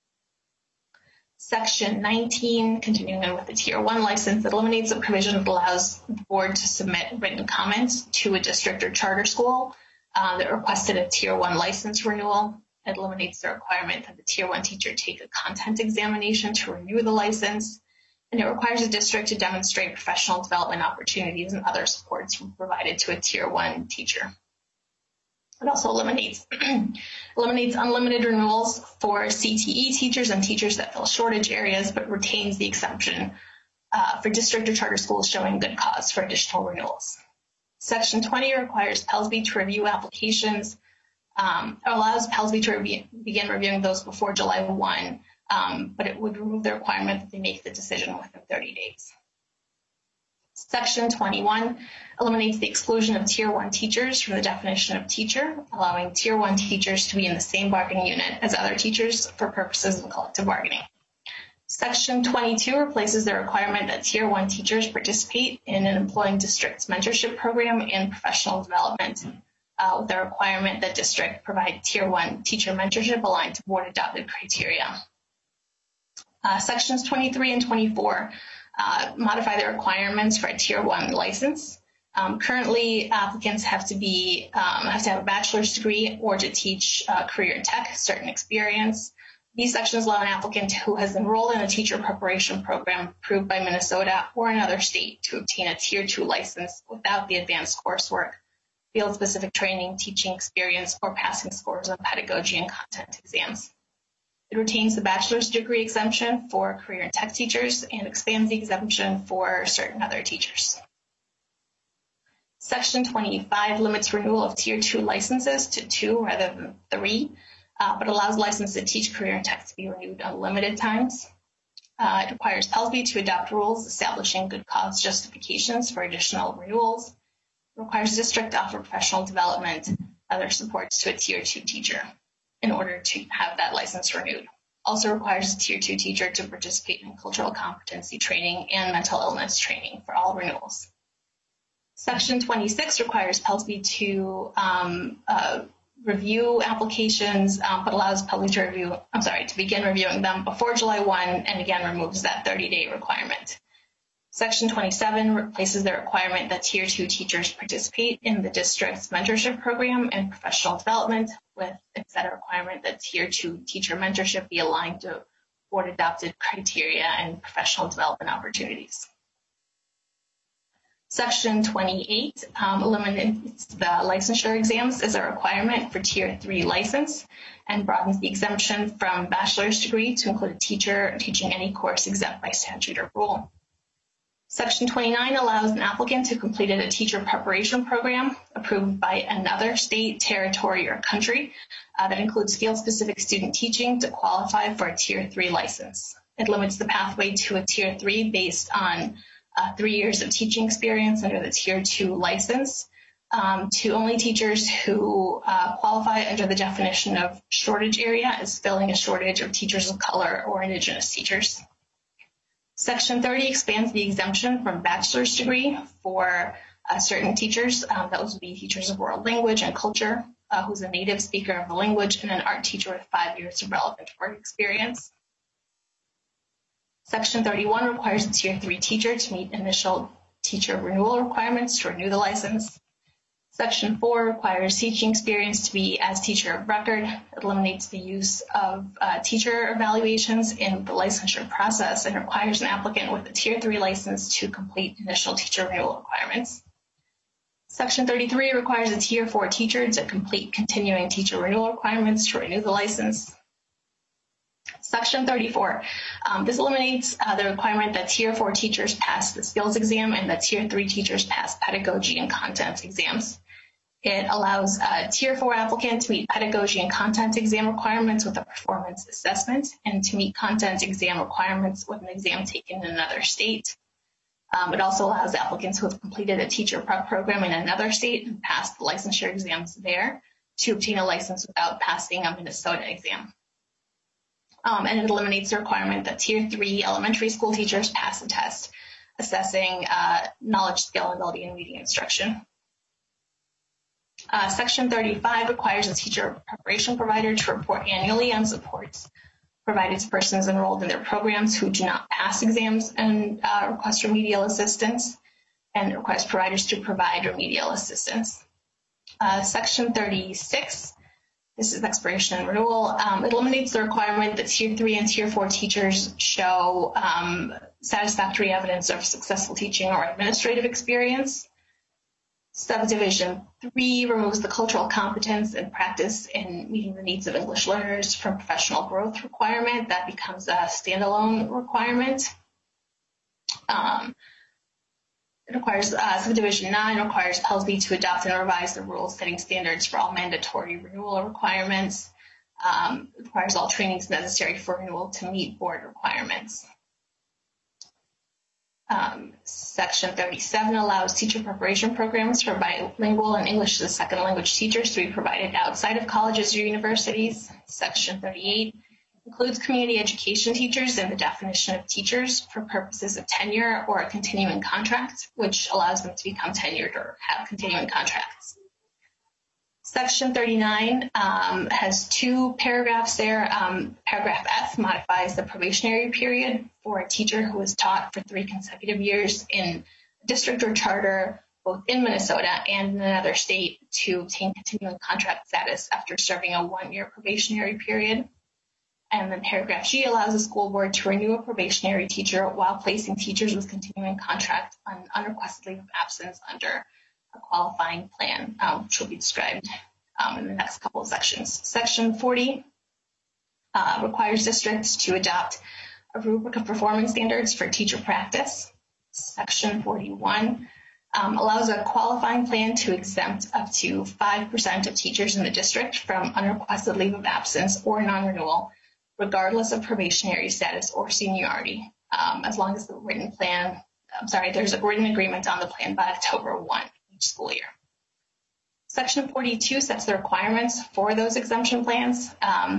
Section 19, continuing on with the Tier 1 license, eliminates a provision that allows the board to submit written comments to a district or charter school that requested a Tier 1 license renewal. It eliminates the requirement that the Tier 1 teacher take a content examination to renew the license, and it requires a district to demonstrate professional development opportunities and other supports provided to a Tier 1 teacher. It also eliminates unlimited renewals for CTE teachers and teachers that fill shortage areas, but retains the exemption for district or charter schools showing good cause for additional renewals. Section 20 requires Pellsby to review applications, allows Pellsby to begin reviewing those before July 1, but it would remove the requirement that they make the decision within 30 days. Section 21 eliminates the exclusion of Tier 1 teachers from the definition of teacher, allowing Tier 1 teachers to be in the same bargaining unit as other teachers for purposes of collective bargaining. Section 22 replaces the requirement that Tier 1 teachers participate in an employing district's mentorship program and professional development, with the requirement that district provide Tier 1 teacher mentorship aligned to board-adopted criteria. Sections 23 and 24 modify the requirements for a Tier 1 license. Currently, applicants have to have a bachelor's degree or to teach career in tech, certain experience. These sections allow an applicant who has enrolled in a teacher preparation program approved by Minnesota or another state to obtain a Tier 2 license without the advanced coursework, field-specific training, teaching experience, or passing scores on pedagogy and content exams. It retains the bachelor's degree exemption for career and tech teachers and expands the exemption for certain other teachers. Section 25 limits renewal of Tier 2 licenses to 2 rather than 3, but allows license to teach career and tech to be renewed unlimited times. It requires Pellsby to adopt rules establishing good cause justifications for additional renewals. It requires district to offer professional development and other supports to a Tier 2 teacher in order to have that license renewed. Also requires a Tier 2 teacher to participate in cultural competency training and mental illness training for all renewals. Section 26 requires Pellsby to review applications, but allows public to begin reviewing them before July 1, and again removes that 30-day requirement. Section 27 replaces the requirement that Tier 2 teachers participate in the district's mentorship program and professional development, with instead a requirement that Tier 2 teacher mentorship be aligned to board-adopted criteria and professional development opportunities. Section 28 eliminates the licensure exams as a requirement for Tier 3 license and broadens the exemption from bachelor's degree to include a teacher teaching any course exempt by statute or rule. Section 29 allows an applicant who completed a teacher preparation program approved by another state, territory, or country that includes field-specific student teaching to qualify for a Tier 3 license. It limits the pathway to a Tier 3 based on 3 years of teaching experience under the Tier 2 license to only teachers who qualify under the definition of shortage area as filling a shortage of teachers of color or Indigenous teachers. Section 30 expands the exemption from bachelor's degree for certain teachers. That would be teachers of world language and culture, who's a native speaker of the language, and an art teacher with 5 years of relevant work experience. Section 31 requires a Tier 3 teacher to meet initial teacher renewal requirements to renew the license. Section 4 requires teaching experience to be as teacher of record. It eliminates the use of teacher evaluations in the licensure process and requires an applicant with a Tier 3 license to complete initial teacher renewal requirements. Section 33 requires a Tier 4 teacher to complete continuing teacher renewal requirements to renew the license. Section 34, this eliminates the requirement that Tier 4 teachers pass the skills exam and that Tier 3 teachers pass pedagogy and content exams. It allows a Tier 4 applicant to meet pedagogy and content exam requirements with a performance assessment and to meet content exam requirements with an exam taken in another state. It also allows applicants who have completed a teacher prep program in another state and passed the licensure exams there to obtain a license without passing a Minnesota exam. And it eliminates the requirement that Tier 3 elementary school teachers pass a test assessing knowledge, skill, ability, and reading instruction. Section 35 requires a teacher preparation provider to report annually on supports provided to persons enrolled in their programs who do not pass exams and request remedial assistance, and requires providers to provide remedial assistance. Section 36, this is expiration and renewal. It eliminates the requirement that Tier 3 and Tier 4 teachers show satisfactory evidence of successful teaching or administrative experience. Subdivision 3 removes the cultural competence and practice in meeting the needs of English learners from professional growth requirement. That becomes a standalone requirement. It requires Subdivision 9 requires PELSB to adopt and revise the rules setting standards for all mandatory renewal requirements. It requires all trainings necessary for renewal to meet board requirements. Section 37 allows teacher preparation programs for bilingual and English as a second language teachers to be provided outside of colleges or universities. Section 38 includes community education teachers in the definition of teachers for purposes of tenure or a continuing contract, which allows them to become tenured or have continuing contracts. Section 39 has 2 paragraphs there. Paragraph F modifies the probationary period for a teacher who has taught for 3 consecutive years in a district or charter, both in Minnesota and in another state, to obtain continuing contract status after serving a 1-year probationary period. And then paragraph G allows the school board to renew a probationary teacher while placing teachers with continuing contract on unrequested leave of absence under a qualifying plan, which will be described in the next couple of sections. Section 40 requires districts to adopt a rubric of performance standards for teacher practice. Section 41 allows a qualifying plan to exempt up to 5% of teachers in the district from unrequested leave of absence or non-renewal, regardless of probationary status or seniority, as long as there's a written agreement on the plan by October 1 each school year. Section 42 sets the requirements for those exemption plans.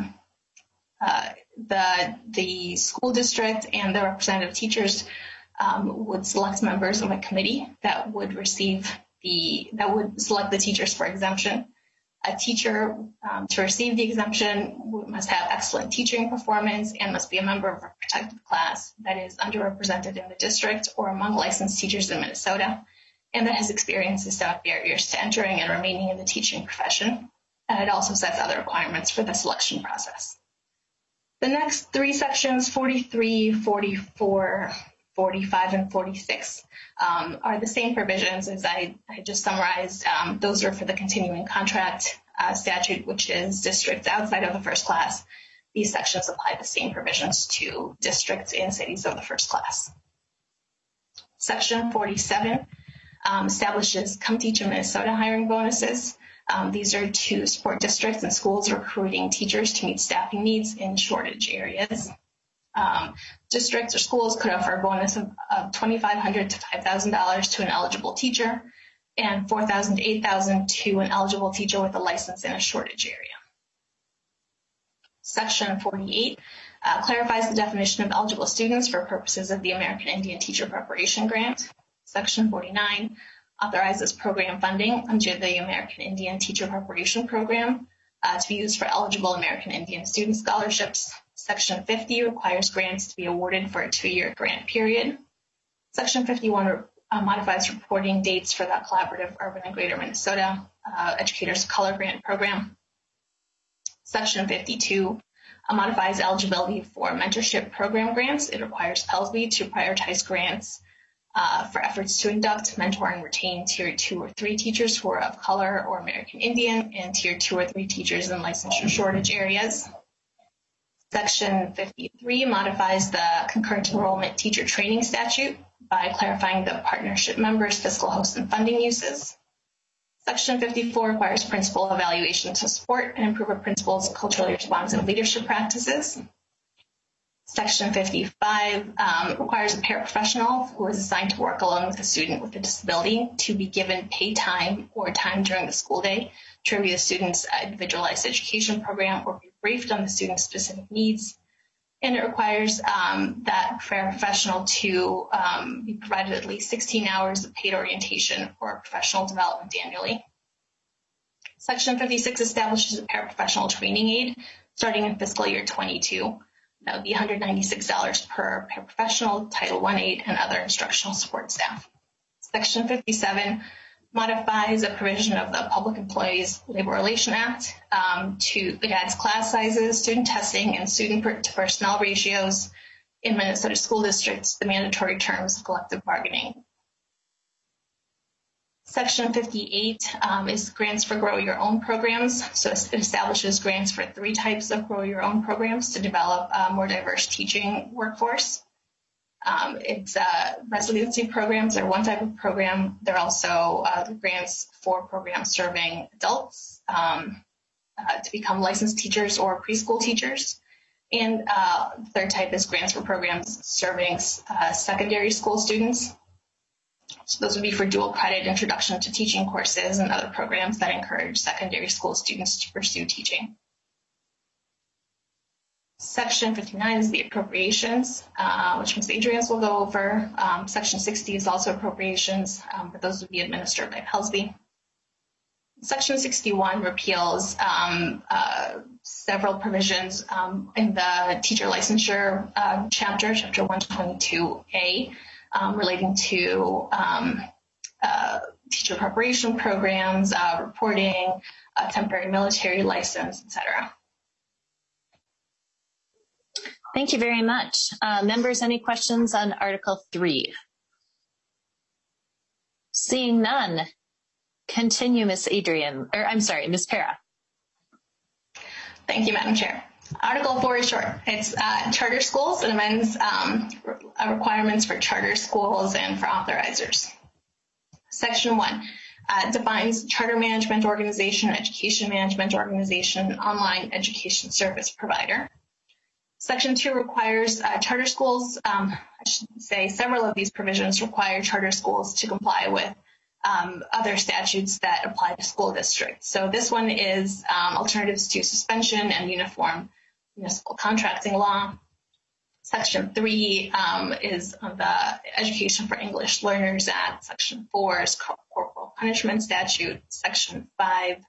The school district and the representative teachers would select members of a committee that would select the teachers for exemption. A teacher to receive the exemption must have excellent teaching performance and must be a member of a protected class that is underrepresented in the district or among licensed teachers in Minnesota, and that has experienced systemic barriers to entering and remaining in the teaching profession. And it also sets other requirements for the selection process. The next three sections, 43, 44, 45, and 46, are the same provisions as I just summarized. Those are for the continuing contract statute, which is districts outside of the first class. These sections apply the same provisions to districts and cities of the first class. Section 47 establishes Come Teach in Minnesota hiring bonuses. These are to support districts and schools recruiting teachers to meet staffing needs in shortage areas. Districts or schools could offer a bonus of $2,500 to $5,000 to an eligible teacher and $4,000 to $8,000 to an eligible teacher with a license in a shortage area. Section 48 clarifies the definition of eligible students for purposes of the American Indian Teacher Preparation Grant. Section 49 authorizes program funding under the American Indian Teacher Preparation Program to be used for eligible American Indian student scholarships. Section 50 requires grants to be awarded for a 2-year grant period. Section 51 modifies reporting dates for the Collaborative Urban and Greater Minnesota Educators of Color Grant Program. Section 52 modifies eligibility for mentorship program grants. It requires PELSB to prioritize grants for efforts to induct, mentor, and retain Tier 2 or 3 teachers who are of color or American Indian and Tier 2 or 3 teachers in licensure shortage areas. Section 53 modifies the concurrent enrollment teacher training statute by clarifying the partnership members' fiscal host and funding uses. Section 54 requires principal evaluation to support and improve a principal's culturally responsive leadership practices. Section 55 requires a paraprofessional who is assigned to work along with a student with a disability to be given paid time or time during the school day to review the student's individualized education program or be briefed on the student's specific needs. And it requires that paraprofessional to be provided at least 16 hours of paid orientation or professional development annually. Section 56 establishes a paraprofessional training aid starting in fiscal year 22. That would be $196 per paraprofessional, Title I aid, and other instructional support staff. Section 57 modifies a provision of the Public Employees Labor Relations Act it adds class sizes, student testing, and student-to-personnel ratios in Minnesota school districts, the mandatory terms of collective bargaining. Section 58 is grants for Grow Your Own programs. So it establishes grants for 3 types of Grow Your Own programs to develop a more diverse teaching workforce. It's residency programs are one type of program. There are also grants for programs serving adults to become licensed teachers or preschool teachers. And the third type is grants for programs serving secondary school students. So those would be for dual credit introduction to teaching courses and other programs that encourage secondary school students to pursue teaching. Section 59 is the appropriations, which Ms. Adrians will go over. Section 60 is also appropriations, but those would be administered by PELSB. Section 61 repeals several provisions in the teacher licensure chapter 122A, relating to teacher preparation programs, reporting, temporary military license, etc. Thank you very much. Members, any questions on Article 3? Seeing none, continue, Ms. Para. Thank you, Madam Chair. Article 4 is short. It's charter schools and amends requirements for charter schools and for authorizers. Section 1 defines charter management organization, education management organization, online education service provider. Section 2 requires charter schools, I should say several of these provisions require charter schools to comply with other statutes that apply to school districts. So this one is alternatives to suspension and uniform municipal contracting law. Section 3 is the Education for English Learners Act. Section 4 is corporal punishment statute. Section 5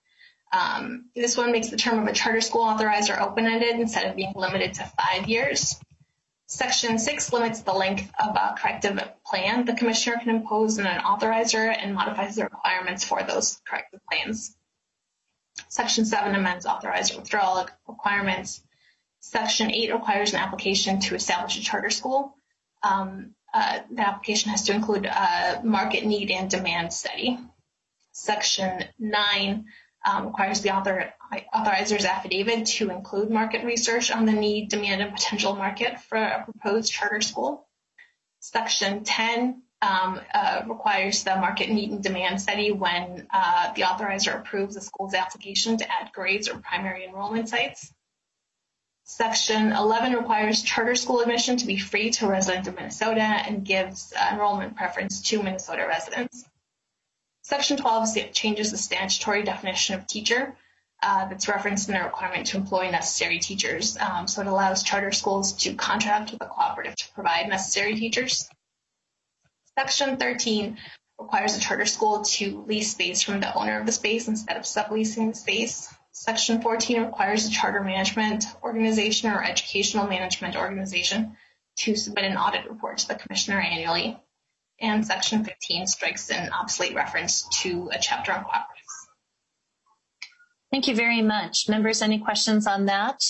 This one makes the term of a charter school authorizer open-ended instead of being limited to 5 years. Section 6 limits the length of a corrective plan the commissioner can impose on an authorizer and modifies the requirements for those corrective plans. Section 7 amends authorizer withdrawal requirements. Section 8 requires an application to establish a charter school. The application has to include a market need and demand study. Section 9 requires the authorizer's affidavit to include market research on the need, demand, and potential market for a proposed charter school. Section 10 requires the market need and demand study when the authorizer approves the school's application to add grades or primary enrollment sites. Section 11 requires charter school admission to be free to a resident of Minnesota and gives enrollment preference to Minnesota residents. Section 12 changes the statutory definition of teacher that's referenced in the requirement to employ necessary teachers. So it allows charter schools to contract with a cooperative to provide necessary teachers. Section 13 requires a charter school to lease space from the owner of the space instead of subleasing the space. Section 14 requires a charter management organization or educational management organization to submit an audit report to the commissioner annually. And Section 15 strikes an obsolete reference to a chapter on cooperatives. Thank you very much. Members, any questions on that?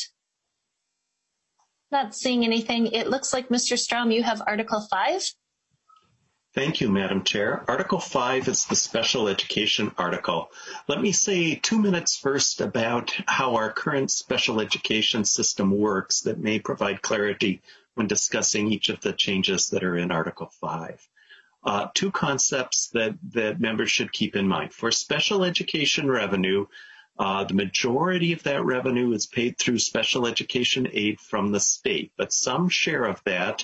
Not seeing anything. It looks like, Mr. Strom, you have Article 5. Thank you, Madam Chair. Article 5 is the special education article. Let me say 2 minutes first about how our current special education system works that may provide clarity when discussing each of the changes that are in Article 5. Two concepts that members should keep in mind. For special education revenue, the majority of that revenue is paid through special education aid from the state, but some share of that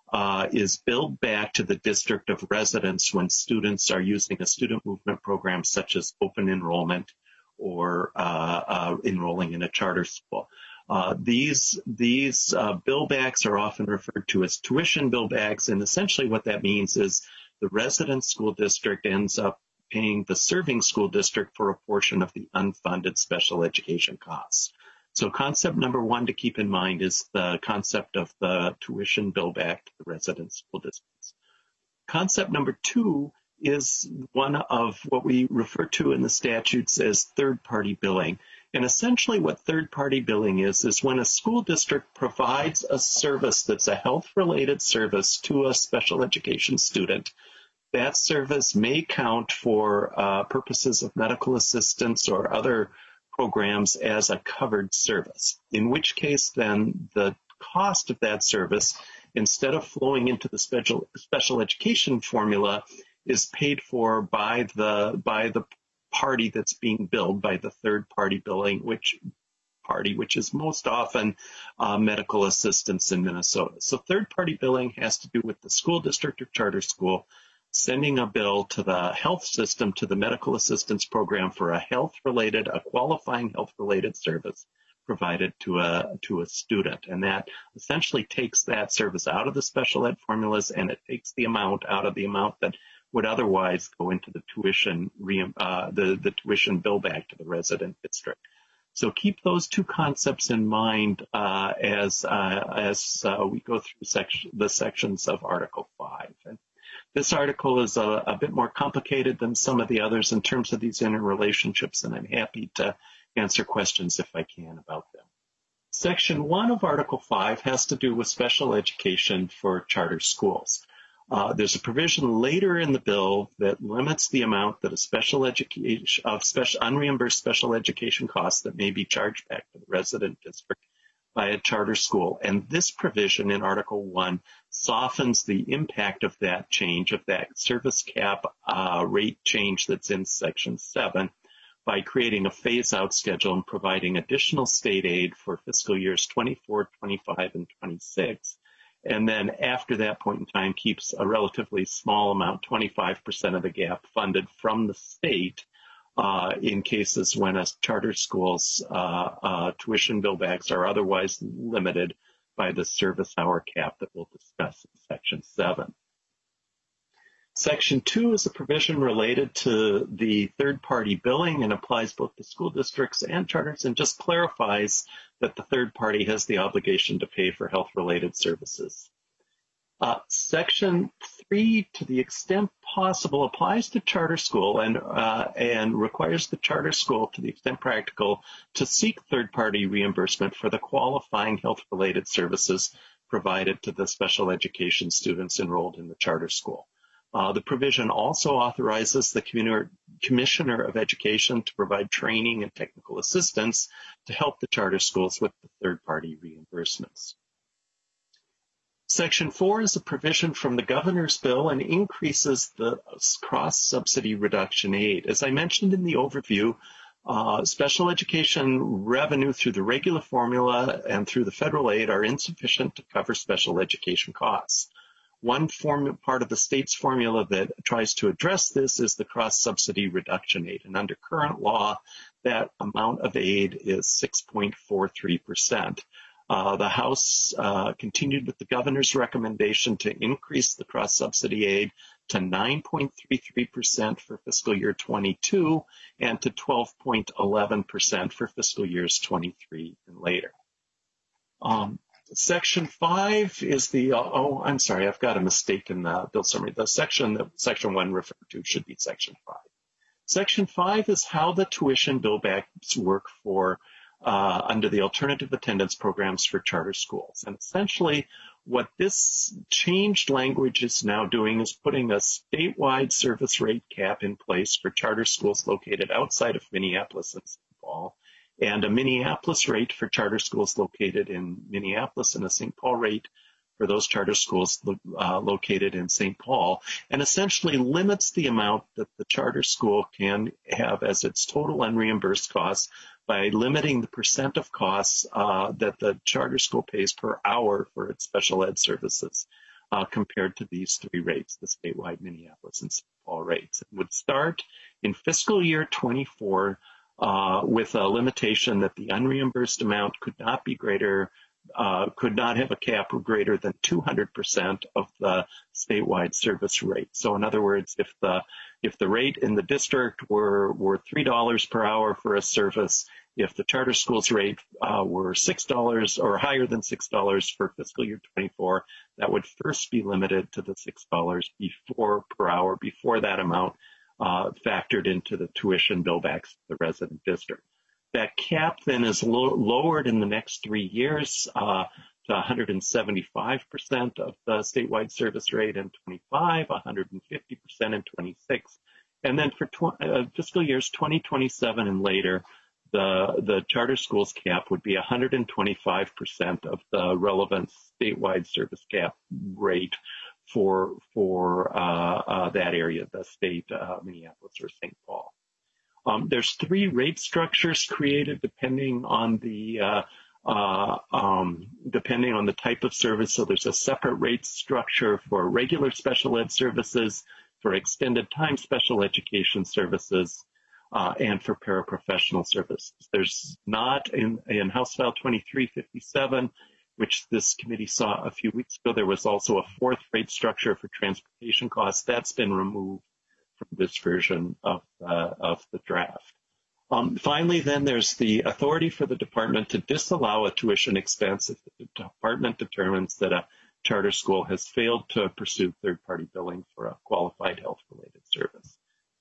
is billed back to the district of residence when students are using a student movement program such as open enrollment or enrolling in a charter school. These billbacks are often referred to as tuition billbacks, and essentially what that means is the resident school district ends up paying the serving school district for a portion of the unfunded special education costs. So concept number one to keep in mind is the concept of the tuition billback to the resident school districts. Concept number two is one of what we refer to in the statutes as third-party billing. And essentially what third-party billing is when a school district provides a service that's a health-related service to a special education student. That service may count for purposes of medical assistance or other programs as a covered service, in which case then the cost of that service, instead of flowing into the special education formula, is paid for by the party that's being billed, by the third party billing, which is most often medical assistance in Minnesota. So third party billing has to do with the school district or charter school sending a bill to the health system, to the medical assistance program for a qualifying health-related service provided to a student. And that essentially takes that service out of the special ed formulas, and it takes the amount out of the amount that would otherwise go into the tuition, the tuition bill back to the resident district. So keep those two concepts in mind as we go through the sections of Article 5. And this article is a bit more complicated than some of the others in terms of these interrelationships, and I'm happy to answer questions if I can about them. Section 1 of Article 5 has to do with special education for charter schools. There's a provision later in the bill that limits the amount that unreimbursed special education costs that may be charged back to the resident district by a charter school. And this provision in Article 1 softens the impact of that change, of that service cap rate change that's in Section 7 by creating a phase-out schedule and providing additional state aid for fiscal years 24, 25, and 26. And then after that point in time, keeps a relatively small amount, 25% of the gap, funded from the state in cases when a charter school's tuition billbacks are otherwise limited by the service hour cap that we'll discuss in Section 7. Section 2 is a provision related to the third-party billing and applies both to school districts and charters and just clarifies that the third party has the obligation to pay for health-related services. Section 3, to the extent possible, applies to charter school and requires the charter school, to the extent practical, to seek third-party reimbursement for the qualifying health-related services provided to the special education students enrolled in the charter school. The provision also authorizes the Commissioner of Education to provide training and technical assistance to help the charter schools with the third-party reimbursements. Section 4 is a provision from the governor's bill and increases the cross-subsidy reduction aid. As I mentioned in the overview, special education revenue through the regular formula and through the federal aid are insufficient to cover special education costs. One part of the state's formula that tries to address this is the cross-subsidy reduction aid. And under current law, that amount of aid is 6.43%. The House continued with the governor's recommendation to increase the cross-subsidy aid to 9.33% for fiscal year 22 and to 12.11% for fiscal years 23 and later. Section 5 is the, I'm sorry, I've got a mistake in the bill summary. The section that Section 1 referred to should be Section 5. Section 5 is how the tuition billbacks work for under the alternative attendance programs for charter schools. And essentially what this changed language is now doing is putting a statewide service rate cap in place for charter schools located outside of Minneapolis and St. Paul, and a Minneapolis rate for charter schools located in Minneapolis and a St. Paul rate for those charter schools located in St. Paul, and essentially limits the amount that the charter school can have as its total unreimbursed costs by limiting the percent of costs that the charter school pays per hour for its special ed services compared to these three rates, the statewide Minneapolis and St. Paul rates. It would start in fiscal year 24 with a limitation that the unreimbursed amount could not be greater, could not have a cap greater than 200% of the statewide service rate. So in other words, if the rate in the district were $3 per hour for a service, if the charter school's rate were $6 or higher than $6 for fiscal year 24, that would first be limited to the $6 per hour before that amount factored into the tuition billbacks of the resident district. That cap then is lowered in the next 3 years to 175% of the statewide service rate in 25, 150% in 26. And then for fiscal years 2027 and later, the charter schools cap would be 125% of the relevant statewide service cap rate for that area, the state, Minneapolis or St. Paul. There's three rate structures created depending on the type of service. So there's a separate rate structure for regular special ed services, for extended time special education services, and for paraprofessional services. There's not in House File 2357, which this committee saw a few weeks ago, there was also a fourth rate structure for transportation costs. That's been removed from this version of the draft. Finally, then there's the authority for the department to disallow a tuition expense if the department determines that a charter school has failed to pursue third-party billing for a qualified health-related service.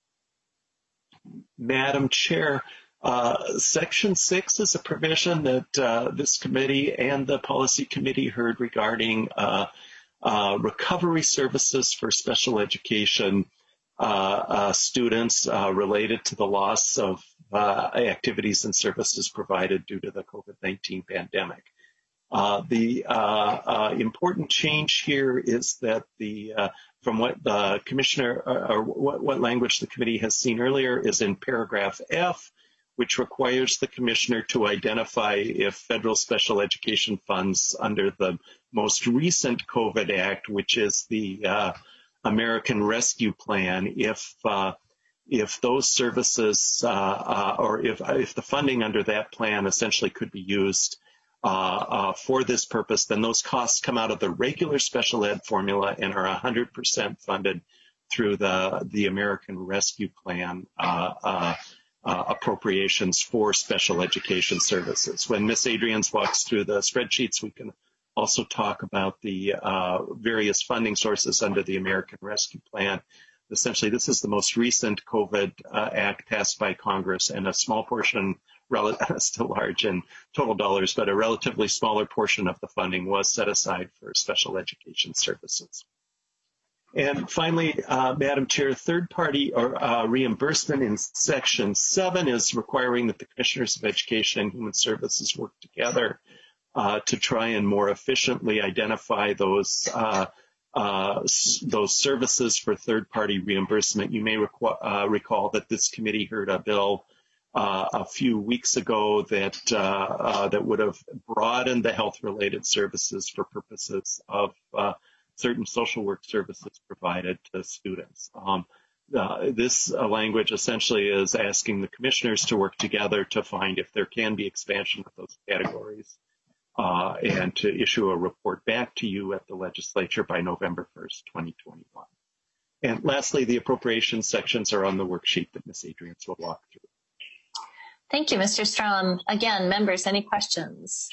Madam Chair, Section 6 is a provision that this committee and the policy committee heard regarding recovery services for special education students related to the loss of activities and services provided due to the COVID-19 pandemic. The important change here is that from what the commissioner or what language the committee has seen earlier is in paragraph F, which requires the commissioner to identify if federal special education funds under the most recent COVID Act, which is the American Rescue Plan, if those services or if the funding under that plan essentially could be used for this purpose, then those costs come out of the regular special ed formula and are 100% funded through the American Rescue Plan appropriations for special education services. When Ms. Adrians walks through the spreadsheets, we can also talk about the various funding sources under the American Rescue Plan. Essentially, this is the most recent COVID act passed by Congress, and a small portion, still large in total dollars, but a relatively smaller portion of the funding was set aside for special education services. And finally, Madam Chair, third-party reimbursement in Section 7 is requiring that the Commissioners of Education and Human Services work together to try and more efficiently identify those services for third-party reimbursement. You may recall that this committee heard a bill a few weeks ago that would have broadened the health-related services for purposes of certain social work services provided to students. This language essentially is asking the commissioners to work together to find if there can be expansion of those categories and to issue a report back to you at the legislature by November 1st, 2021. And lastly, the appropriation sections are on the worksheet that Ms. Adrians will walk through. Thank you, Mr. Strom. Again, members, any questions?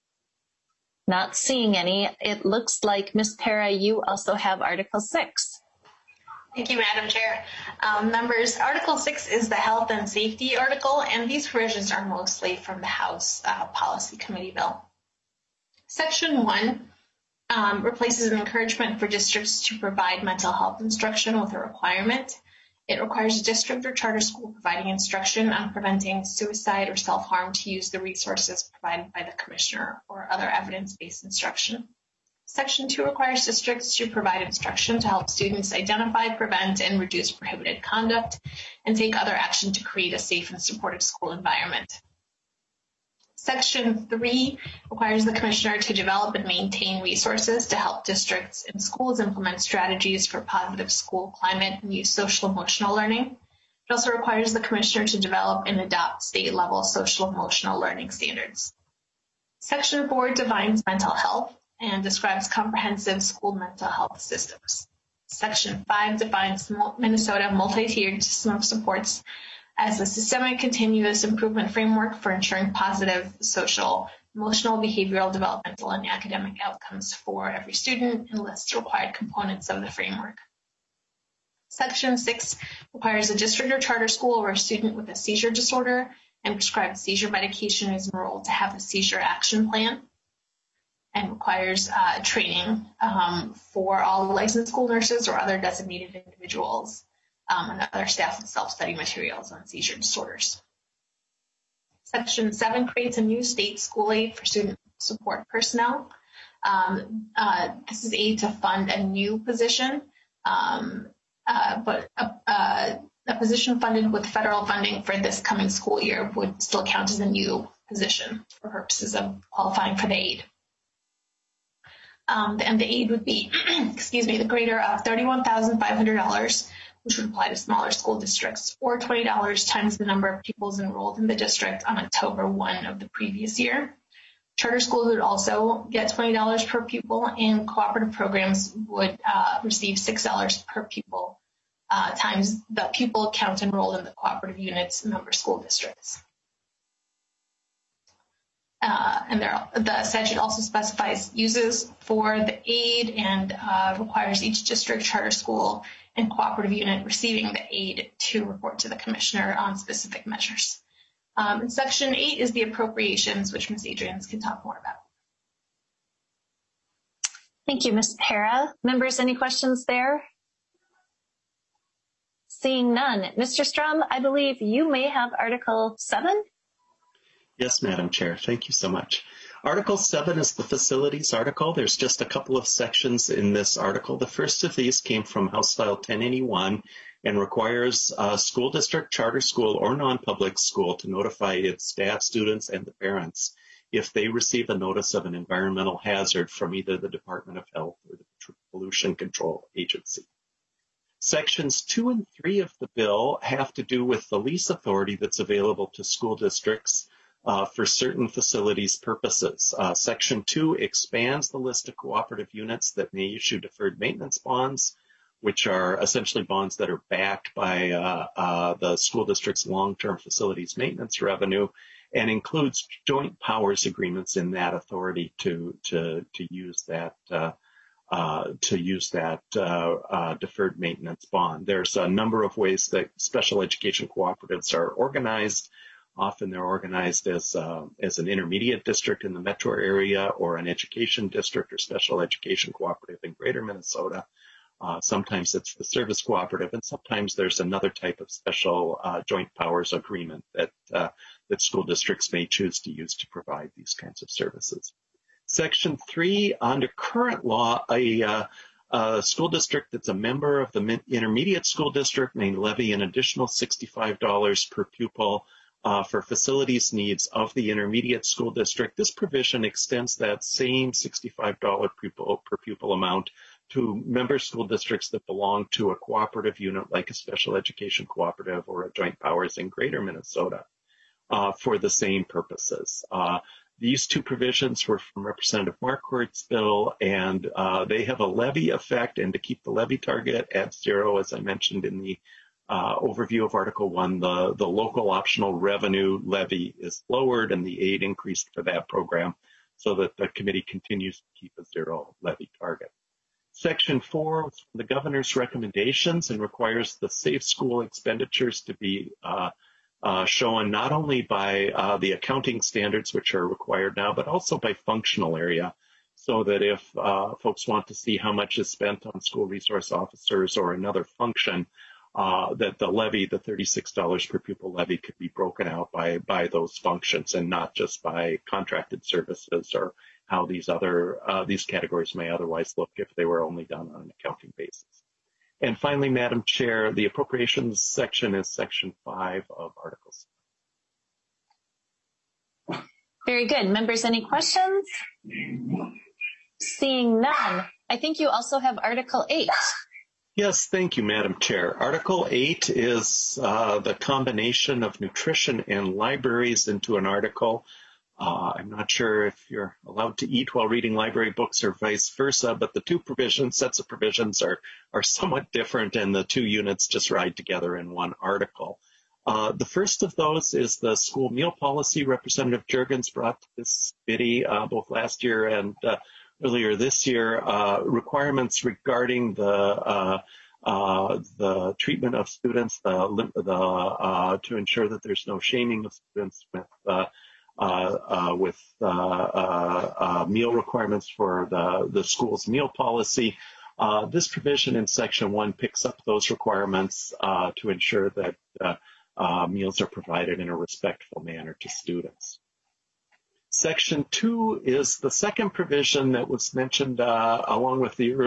Not seeing any. It looks like, Ms. Para, you also have Article 6. Thank you, Madam Chair. Members, Article 6 is the health and safety article, and these provisions are mostly from the House Policy Committee bill. Section 1 replaces an encouragement for districts to provide mental health instruction with a requirement. It requires a district or charter school providing instruction on preventing suicide or self-harm to use the resources provided by the commissioner or other evidence-based instruction. Section 2 requires districts to provide instruction to help students identify, prevent, and reduce prohibited conduct and take other action to create a safe and supportive school environment. Section 3 requires the commissioner to develop and maintain resources to help districts and schools implement strategies for positive school climate and use social emotional learning. It also requires the commissioner to develop and adopt state-level social emotional learning standards. Section 4 defines mental health and describes comprehensive school mental health systems. Section 5 defines Minnesota multi-tiered system of supports as a systemic continuous improvement framework for ensuring positive social, emotional, behavioral, developmental, and academic outcomes for every student and lists required components of the framework. Section 6 requires a district or charter school where a student with a seizure disorder and prescribed seizure medication is enrolled to have a seizure action plan, and requires training for all licensed school nurses or other designated individuals and other staff with self-study materials on seizure disorders. Section 7 creates a new state school aid for student support personnel. This is aid to fund a new position, but a position funded with federal funding for this coming school year would still count as a new position for purposes of qualifying for the aid. And the aid would be, the greater of $31,500, which would apply to smaller school districts, or $20 times the number of pupils enrolled in the district on October 1 of the previous year. Charter schools would also get $20 per pupil, and cooperative programs would receive $6 per pupil times the pupil count enrolled in the cooperative units member school districts. And the statute also specifies uses for the aid and requires each district, charter school, and cooperative unit receiving the aid to report to the commissioner on specific measures. And Section 8 is the appropriations, which Ms. Adrians can talk more about. Thank you, Ms. Para. Members, any questions there? Seeing none. Mr. Strom, I believe you may have Article 7. Yes, Madam Chair. Thank you so much. Article 7 is the facilities article. There's just a couple of sections in this article. The first of these came from House File 1081 and requires a school district, charter school, or non-public school to notify its staff, students, and the parents if they receive a notice of an environmental hazard from either the Department of Health or the Pollution Control Agency. Sections 2 and 3 of the bill have to do with the lease authority that's available to school districts for certain facilities purposes. Section 2 expands the list of cooperative units that may issue deferred maintenance bonds which are essentially bonds that are backed by the school district's long-term facilities maintenance revenue, and includes joint powers agreements in that authority to use that deferred maintenance bond. There's a number of ways that special education cooperatives are organized. Often they're organized as an intermediate district in the metro area, or an education district or special education cooperative in greater Minnesota. Sometimes it's the service cooperative, and sometimes there's another type of special joint powers agreement that school districts may choose to use to provide these kinds of services. Section 3, under current law, a school district that's a member of the intermediate school district may levy an additional $65 per pupil for facilities needs of the intermediate school district. This provision extends that same $65 per pupil amount to member school districts that belong to a cooperative unit like a special education cooperative or a joint powers in greater Minnesota for the same purposes. These two provisions were from Representative Marquardt's bill, and they have a levy effect, and to keep the levy target at 0, as I mentioned in the overview of Article 1, the local optional revenue levy is lowered and the aid increased for that program so that the committee continues to keep a 0 levy target. Section 4 is the governor's recommendations and requires the safe school expenditures to be shown not only by the accounting standards, which are required now, but also by functional area, so that if folks want to see how much is spent on school resource officers or another function, that the levy, the $36 per pupil levy, could be broken out by those functions and not just by contracted services or how these categories may otherwise look if they were only done on an accounting basis. And finally, Madam Chair, the appropriations section is Section 5 of Articles. Very good. Members, any questions? Seeing none, I think you also have Article 8. Yes, thank you, Madam Chair. Article 8 is the combination of nutrition and libraries into an article. I'm not sure if you're allowed to eat while reading library books or vice versa, but the two sets of provisions are somewhat different, and the two units just ride together in one article. The first of those is the school meal policy. Representative Juergens brought to this committee both last year and earlier this year requirements regarding the treatment of students, to ensure that there's no shaming of students with meal requirements for the school's meal policy. This provision in Section 1 picks up those requirements to ensure that meals are provided in a respectful manner to students. Section 2 is the second provision that was mentioned along with the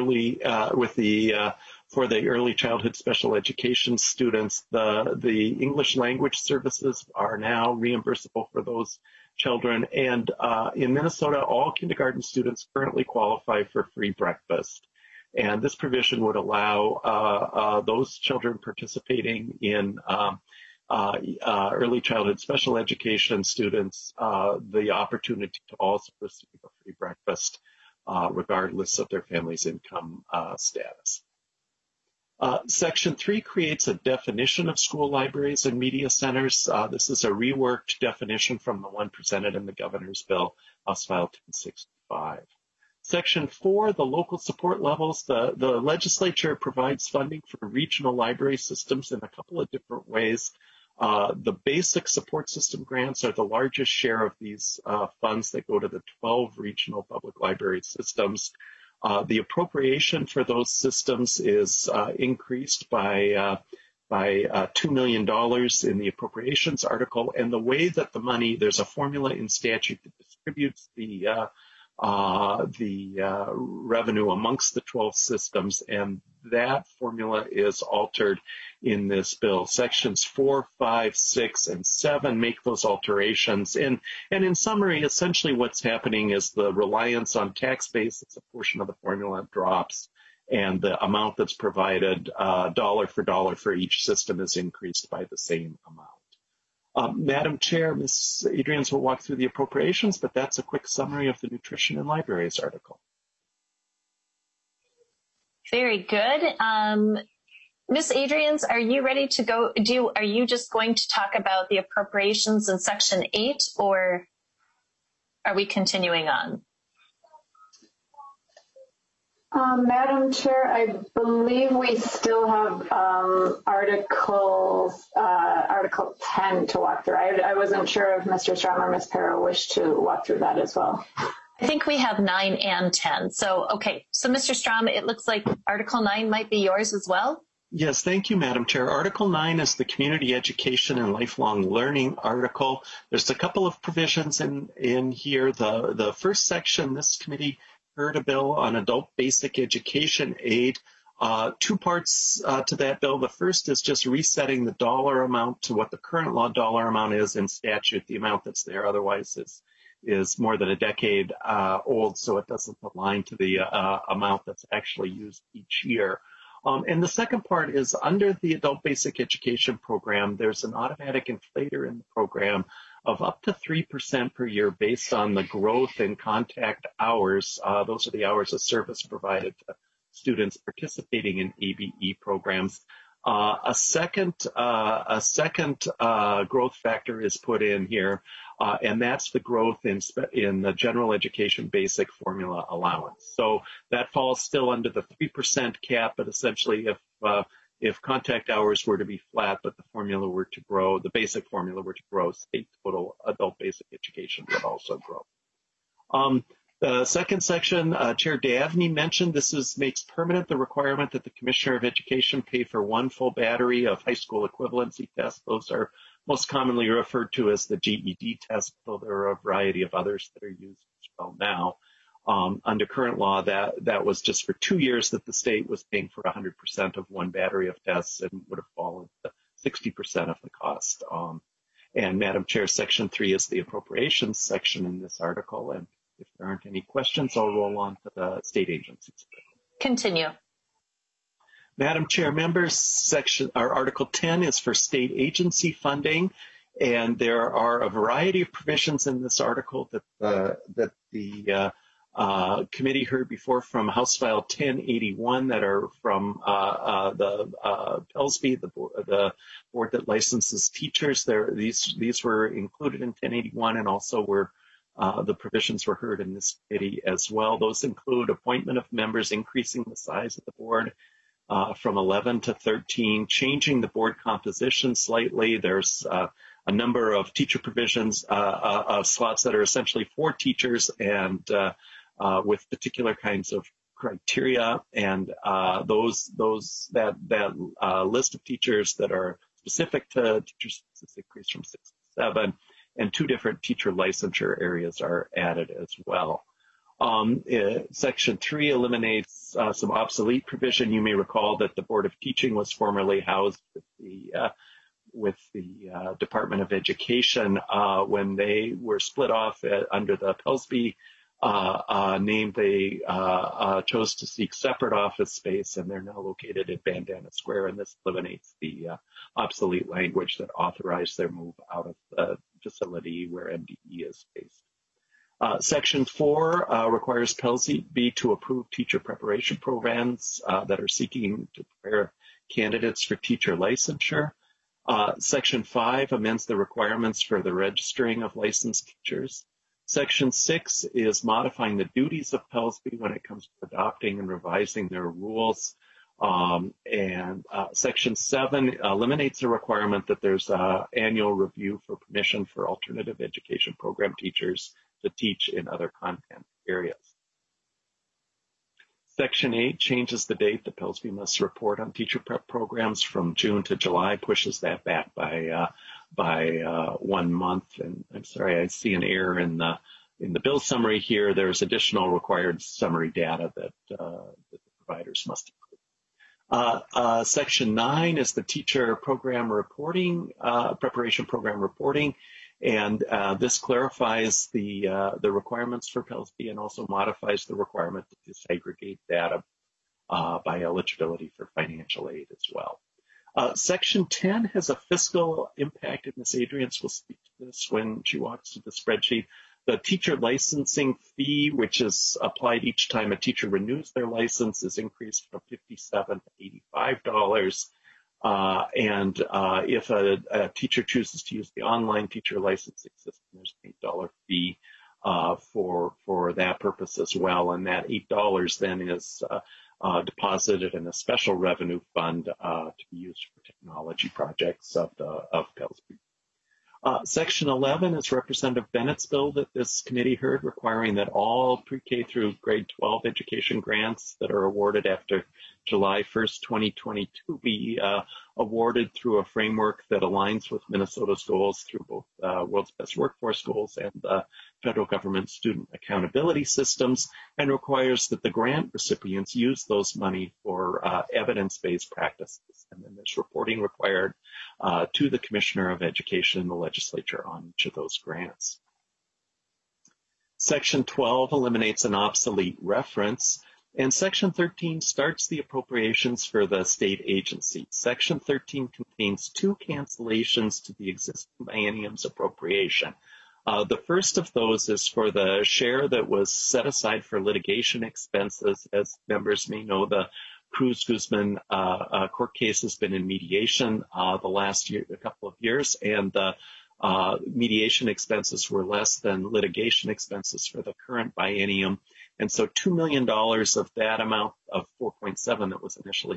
for the early childhood special education students. The English language services are now reimbursable for those children, and in Minnesota, all kindergarten students currently qualify for free breakfast. And this provision would allow those children participating in early childhood special education students the opportunity to also receive a free breakfast regardless of their family's income status. Section 3 creates a definition of school libraries and media centers. This is a reworked definition from the one presented in the governor's bill, House File 1065. Section 4, the local support levels. The legislature provides funding for regional library systems in a couple of different ways. The basic support system grants are the largest share of these funds that go to the 12 regional public library systems. The appropriation for those systems is increased by $2 million in the appropriations article. And the way that the money, there's a formula in statute that distributes the revenue amongst the 12 systems, and that formula is altered in this bill. Sections 4, 5, 6, and 7 make those alterations. And in summary, essentially what's happening is the reliance on tax base, it's a portion of the formula drops, and the amount that's provided dollar for dollar for each system is increased by the same amount. Madam Chair, Ms. Adrians will walk through the appropriations, but that's a quick summary of the nutrition and libraries article. Very good. Ms. Adrians, are you ready to go? Are you just going to talk about the appropriations in Section 8, or are we continuing on? Madam Chair, I believe we still have Article 10 to walk through. I wasn't sure if Mr. Strom or Ms. Para wished to walk through that as well. I think we have 9 and 10. So, okay. So, Mr. Strom, it looks like Article 9 might be yours as well. Yes, thank you, Madam Chair. Article 9 is the Community Education and Lifelong Learning article. There's a couple of provisions in here. The first section, this committee heard a bill on adult basic education aid. 2 parts to that bill. The first is just resetting the dollar amount to what the current law dollar amount is in statute. The amount that's there otherwise is more than a decade old, so it doesn't align to the amount that's actually used each year. And the second part is under the Adult Basic Education Program, there's an automatic inflator in the program of up to 3% per year based on the growth in contact hours. Those are the hours of service provided to students participating in ABE programs. A second growth factor is put in here, and that's the growth in the general education basic formula allowance. So that falls still under the 3% cap, but essentially if contact hours were to be flat, but the formula were to grow, the basic formula were to grow, state total adult basic education would also grow. The second section, Chair Davney mentioned, makes permanent the requirement that the Commissioner of Education pay for 1 full battery of high school equivalency tests. Those are most commonly referred to as the GED test, though there are a variety of others that are used as well now. Under current law, that was just for 2 years that the state was paying for 100% of 1 battery of tests and would have fallen to 60% of the cost. And Madam Chair, Section 3 is the appropriations section in this article, and if there aren't any questions, I'll roll on to the state agencies. Continue. Madam Chair, members, Article 10 is for state agency funding, and there are a variety of provisions in this article that the committee heard before from House File 1081 that are from the PELSB, the board that licenses teachers. These were included in 1081 and also were the provisions were heard in this committee as well. Those include appointment of members, increasing the size of the board from 11 to 13, changing the board composition slightly. There's a number of teacher provisions of slots that are essentially for teachers and with particular kinds of criteria. And that list of teachers that are specific to teachers is increased from 6 to 7. And 2 different teacher licensure areas are added as well. Section 3 eliminates some obsolete provision. You may recall that the Board of Teaching was formerly housed with the Department of Education. When they were split off under the PELSB name, they chose to seek separate office space, and they're now located at Bandana Square, and this eliminates the obsolete language that authorized their move out of the facility where MDE is based. Section 4 requires PELSB to approve teacher preparation programs that are seeking to prepare candidates for teacher licensure. Section 5 amends the requirements for the registering of licensed teachers. Section 6 is modifying the duties of PELSB when it comes to adopting and revising their rules. Section 7 eliminates the requirement that there's an annual review for permission for alternative education program teachers to teach in other content areas. Section 8 changes the date that PELSB must report on teacher prep programs from June to July, pushes that back by 1 month. And I'm sorry, I see an error in the bill summary here. There's additional required summary data that the providers must include. Section 9 is the teacher program reporting, preparation program reporting. And this clarifies the requirements for PELSB and also modifies the requirement to disaggregate data by eligibility for financial aid as well. Section 10 has a fiscal impact, and Ms. Adrians will speak to this when she walks through the spreadsheet. The teacher licensing fee, which is applied each time a teacher renews their license, is increased from $57 to $85. And if a teacher chooses to use the online teacher licensing system, there's an $8 fee for that purpose as well. And that $8 then is deposited in a special revenue fund to be used for technology projects of Pellsbury. Section 11 is Representative Bennett's bill that this committee heard, requiring that all pre-K through grade 12 education grants that are awarded after July 1st, 2022 be awarded through a framework that aligns with Minnesota's goals through both World's Best Workforce Goals and the federal government student accountability systems, and requires that the grant recipients use those money for evidence-based practices. And then there's reporting required to the Commissioner of Education in the legislature on each of those grants. Section 12 eliminates an obsolete reference, and Section 13 starts the appropriations for the state agency. Section 13 contains two cancellations to the existing biennium's appropriation. The first of those is for the share that was set aside for litigation expenses. As members may know, the Cruz-Guzman court case has been in mediation the last year, a couple of years, and the mediation expenses were less than litigation expenses for the current biennium. And so $2 million of that amount of 4.7 that was initially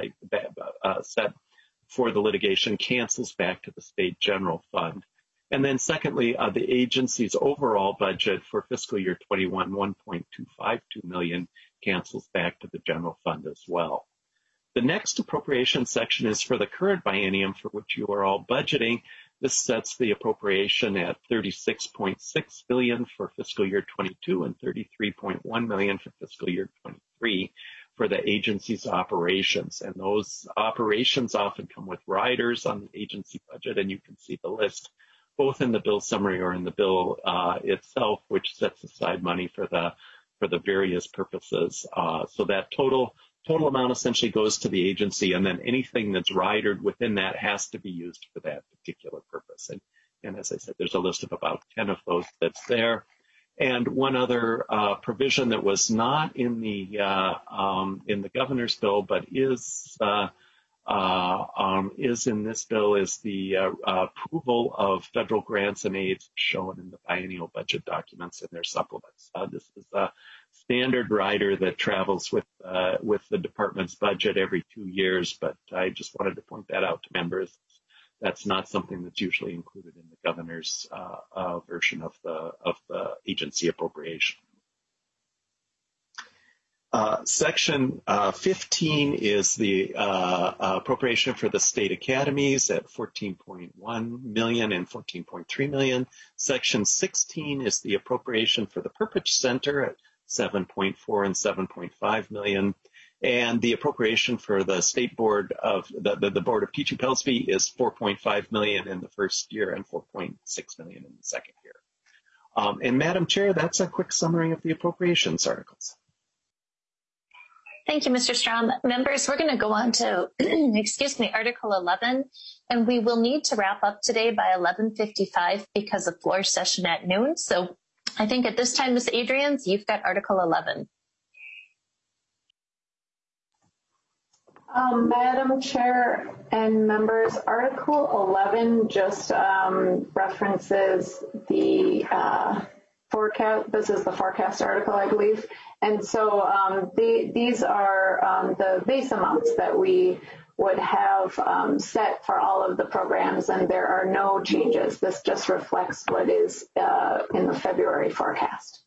set for the litigation cancels back to the state general fund. And then secondly, the agency's overall budget for fiscal year 21, $1.252 million, cancels back to the general fund as well. The next appropriation section is for the current biennium for which you are all budgeting. This sets the appropriation at $36.6 billion for fiscal year 22 and $33.1 million for fiscal year 23 for the agency's operations. And those operations often come with riders on the agency budget, and you can see the list both in the bill summary or in the bill itself, which sets aside money for the various purposes. So that total amount essentially goes to the agency, and then anything that's ridered within that has to be used for that particular purpose. And as I said, there's a list of about 10 of those that's there. And one other provision that was not in the governor's bill, but is in this bill, is the approval of federal grants and aids shown in the biennial budget documents in their supplements. This is a standard rider that travels with the department's budget every 2 years, but I just wanted to point that out to members. That's not something that's usually included in the governor's version of the agency appropriation. Section 15 is the appropriation for the state academies at $14.1 million and $14.3 million. Section 16 is the appropriation for the Perpich Center at $7.4 and $7.5 million. And the appropriation for the state board of the Board of Teaching Pellsbury is $4.5 million in the first year and $4.6 million in the second year. And Madam Chair, that's a quick summary of the appropriations articles. Thank you, Mr. Strom. Members, we're going to go on to, Article 11, and we will need to wrap up today by 11:55 because of floor session at noon. So I think at this time, Ms. Adrians, you've got Article 11. Madam Chair and members, Article 11 just references the forecast. This is the forecast article, I believe. And so these are the base amounts that we would have set for all of the programs, and there are no changes. This just reflects what is in the February forecast.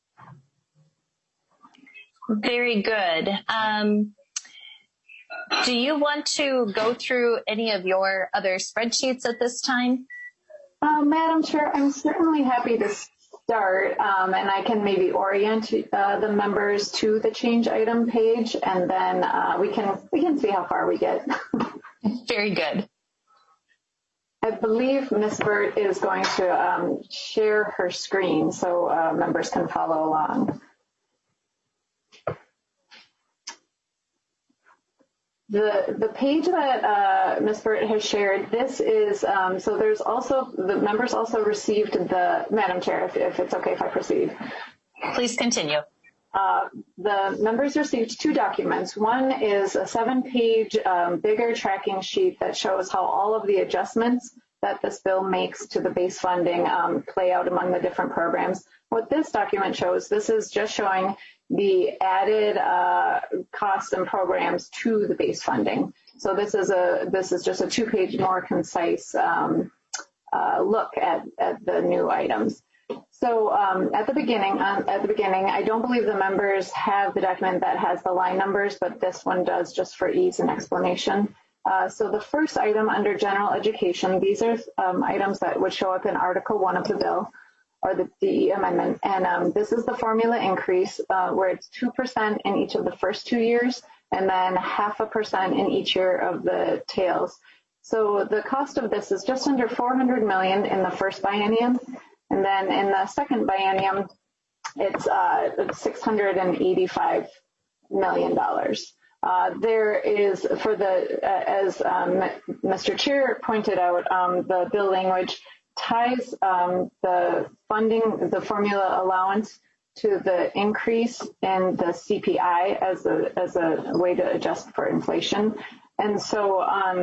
Very good. Do you want to go through any of your other spreadsheets at this time? Madam Chair, I'm certainly happy to start, and I can maybe orient the members to the change item page, and then we can see how far we get. Very good. I believe Ms. Burt is going to share her screen so members can follow along. The page that Ms. Burt has shared, this is, so there's also, the members also received Madam Chair, if it's okay if I proceed. Please continue. The members received 2 documents. One is a 7-page bigger tracking sheet that shows how all of the adjustments that this bill makes to the base funding play out among the different programs. What this document shows, this is just showing the added costs and programs to the base funding. So this is just a 2-page more concise look at the new items. So at the beginning, I don't believe the members have the document that has the line numbers, but this one does, just for ease and explanation. So the first item under general education, these are items that would show up in Article 1 of the bill, or the DE amendment. And this is the formula increase where it's 2% in each of the first 2 years, and then 0.5% in each year of the tails. So the cost of this is just under $400 million in the first biennium. And then in the second biennium, it's $685 million. There is, for the, as Mr. Chair pointed out, the bill language ties the funding, the formula allowance, to the increase in the CPI as a way to adjust for inflation. And so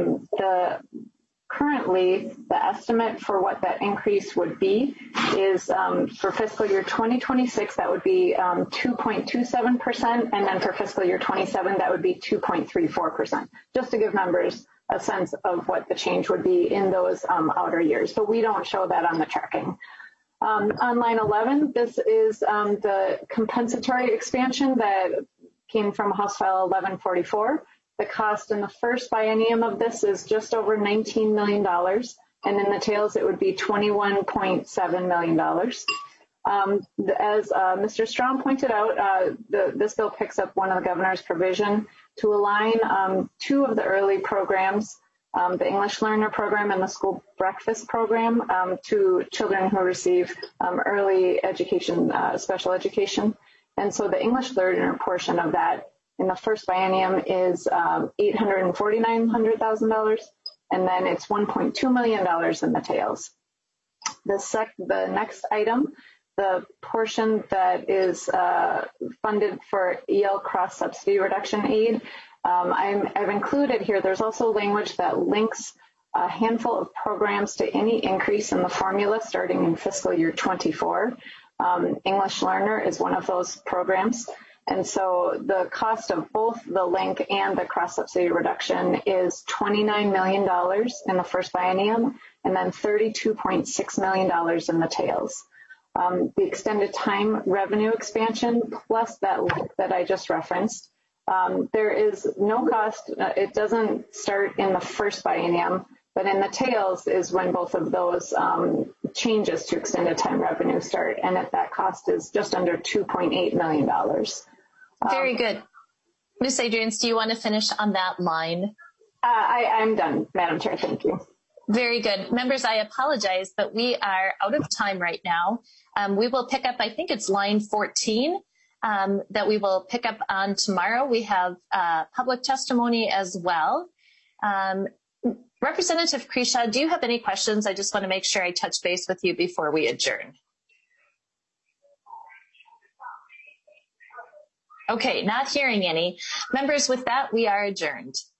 currently, the estimate for what that increase would be is for fiscal year 2026, that would be 2.27%, and then for fiscal year 27, that would be 2.34%, just to give members a sense of what the change would be in those outer years. So we don't show that on the tracking. On line 11, this is the compensatory expansion that came from House File 1144. The cost in the first biennium of this is just over $19 million, and in the tails it would be $21.7 million. As Mr. Strong pointed out, this bill picks up one of the governor's provision to align 2 of the early programs, the English Learner Program and the School Breakfast Program, to children who receive early education, special education. And so the English Learner portion of that in the first biennium is $849,000, and then it's $1.2 million in the tails. The next item, the portion that is funded for EL cross-subsidy reduction aid, I've included here, there's also language that links a handful of programs to any increase in the formula starting in fiscal year 24. English Learner is one of those programs. And so the cost of both the link and the cross-subsidy reduction is $29 million in the first biennium, and then $32.6 million in the tails. The extended time revenue expansion plus that link that I just referenced, there is no cost. It doesn't start in the first biennium, but in the tails is when both of those changes to extended time revenue start, and that cost is just under $2.8 million. Very good. Ms. Adrians, do you want to finish on that line? I'm done, Madam Chair. Thank you. Very good. Members, I apologize, but we are out of time right now. We will pick up, I think it's line 14, that we will pick up on tomorrow. We have public testimony as well. Representative Kreshaw, do you have any questions? I just want to make sure I touch base with you before we adjourn. Okay, not hearing any. Members, with that, we are adjourned.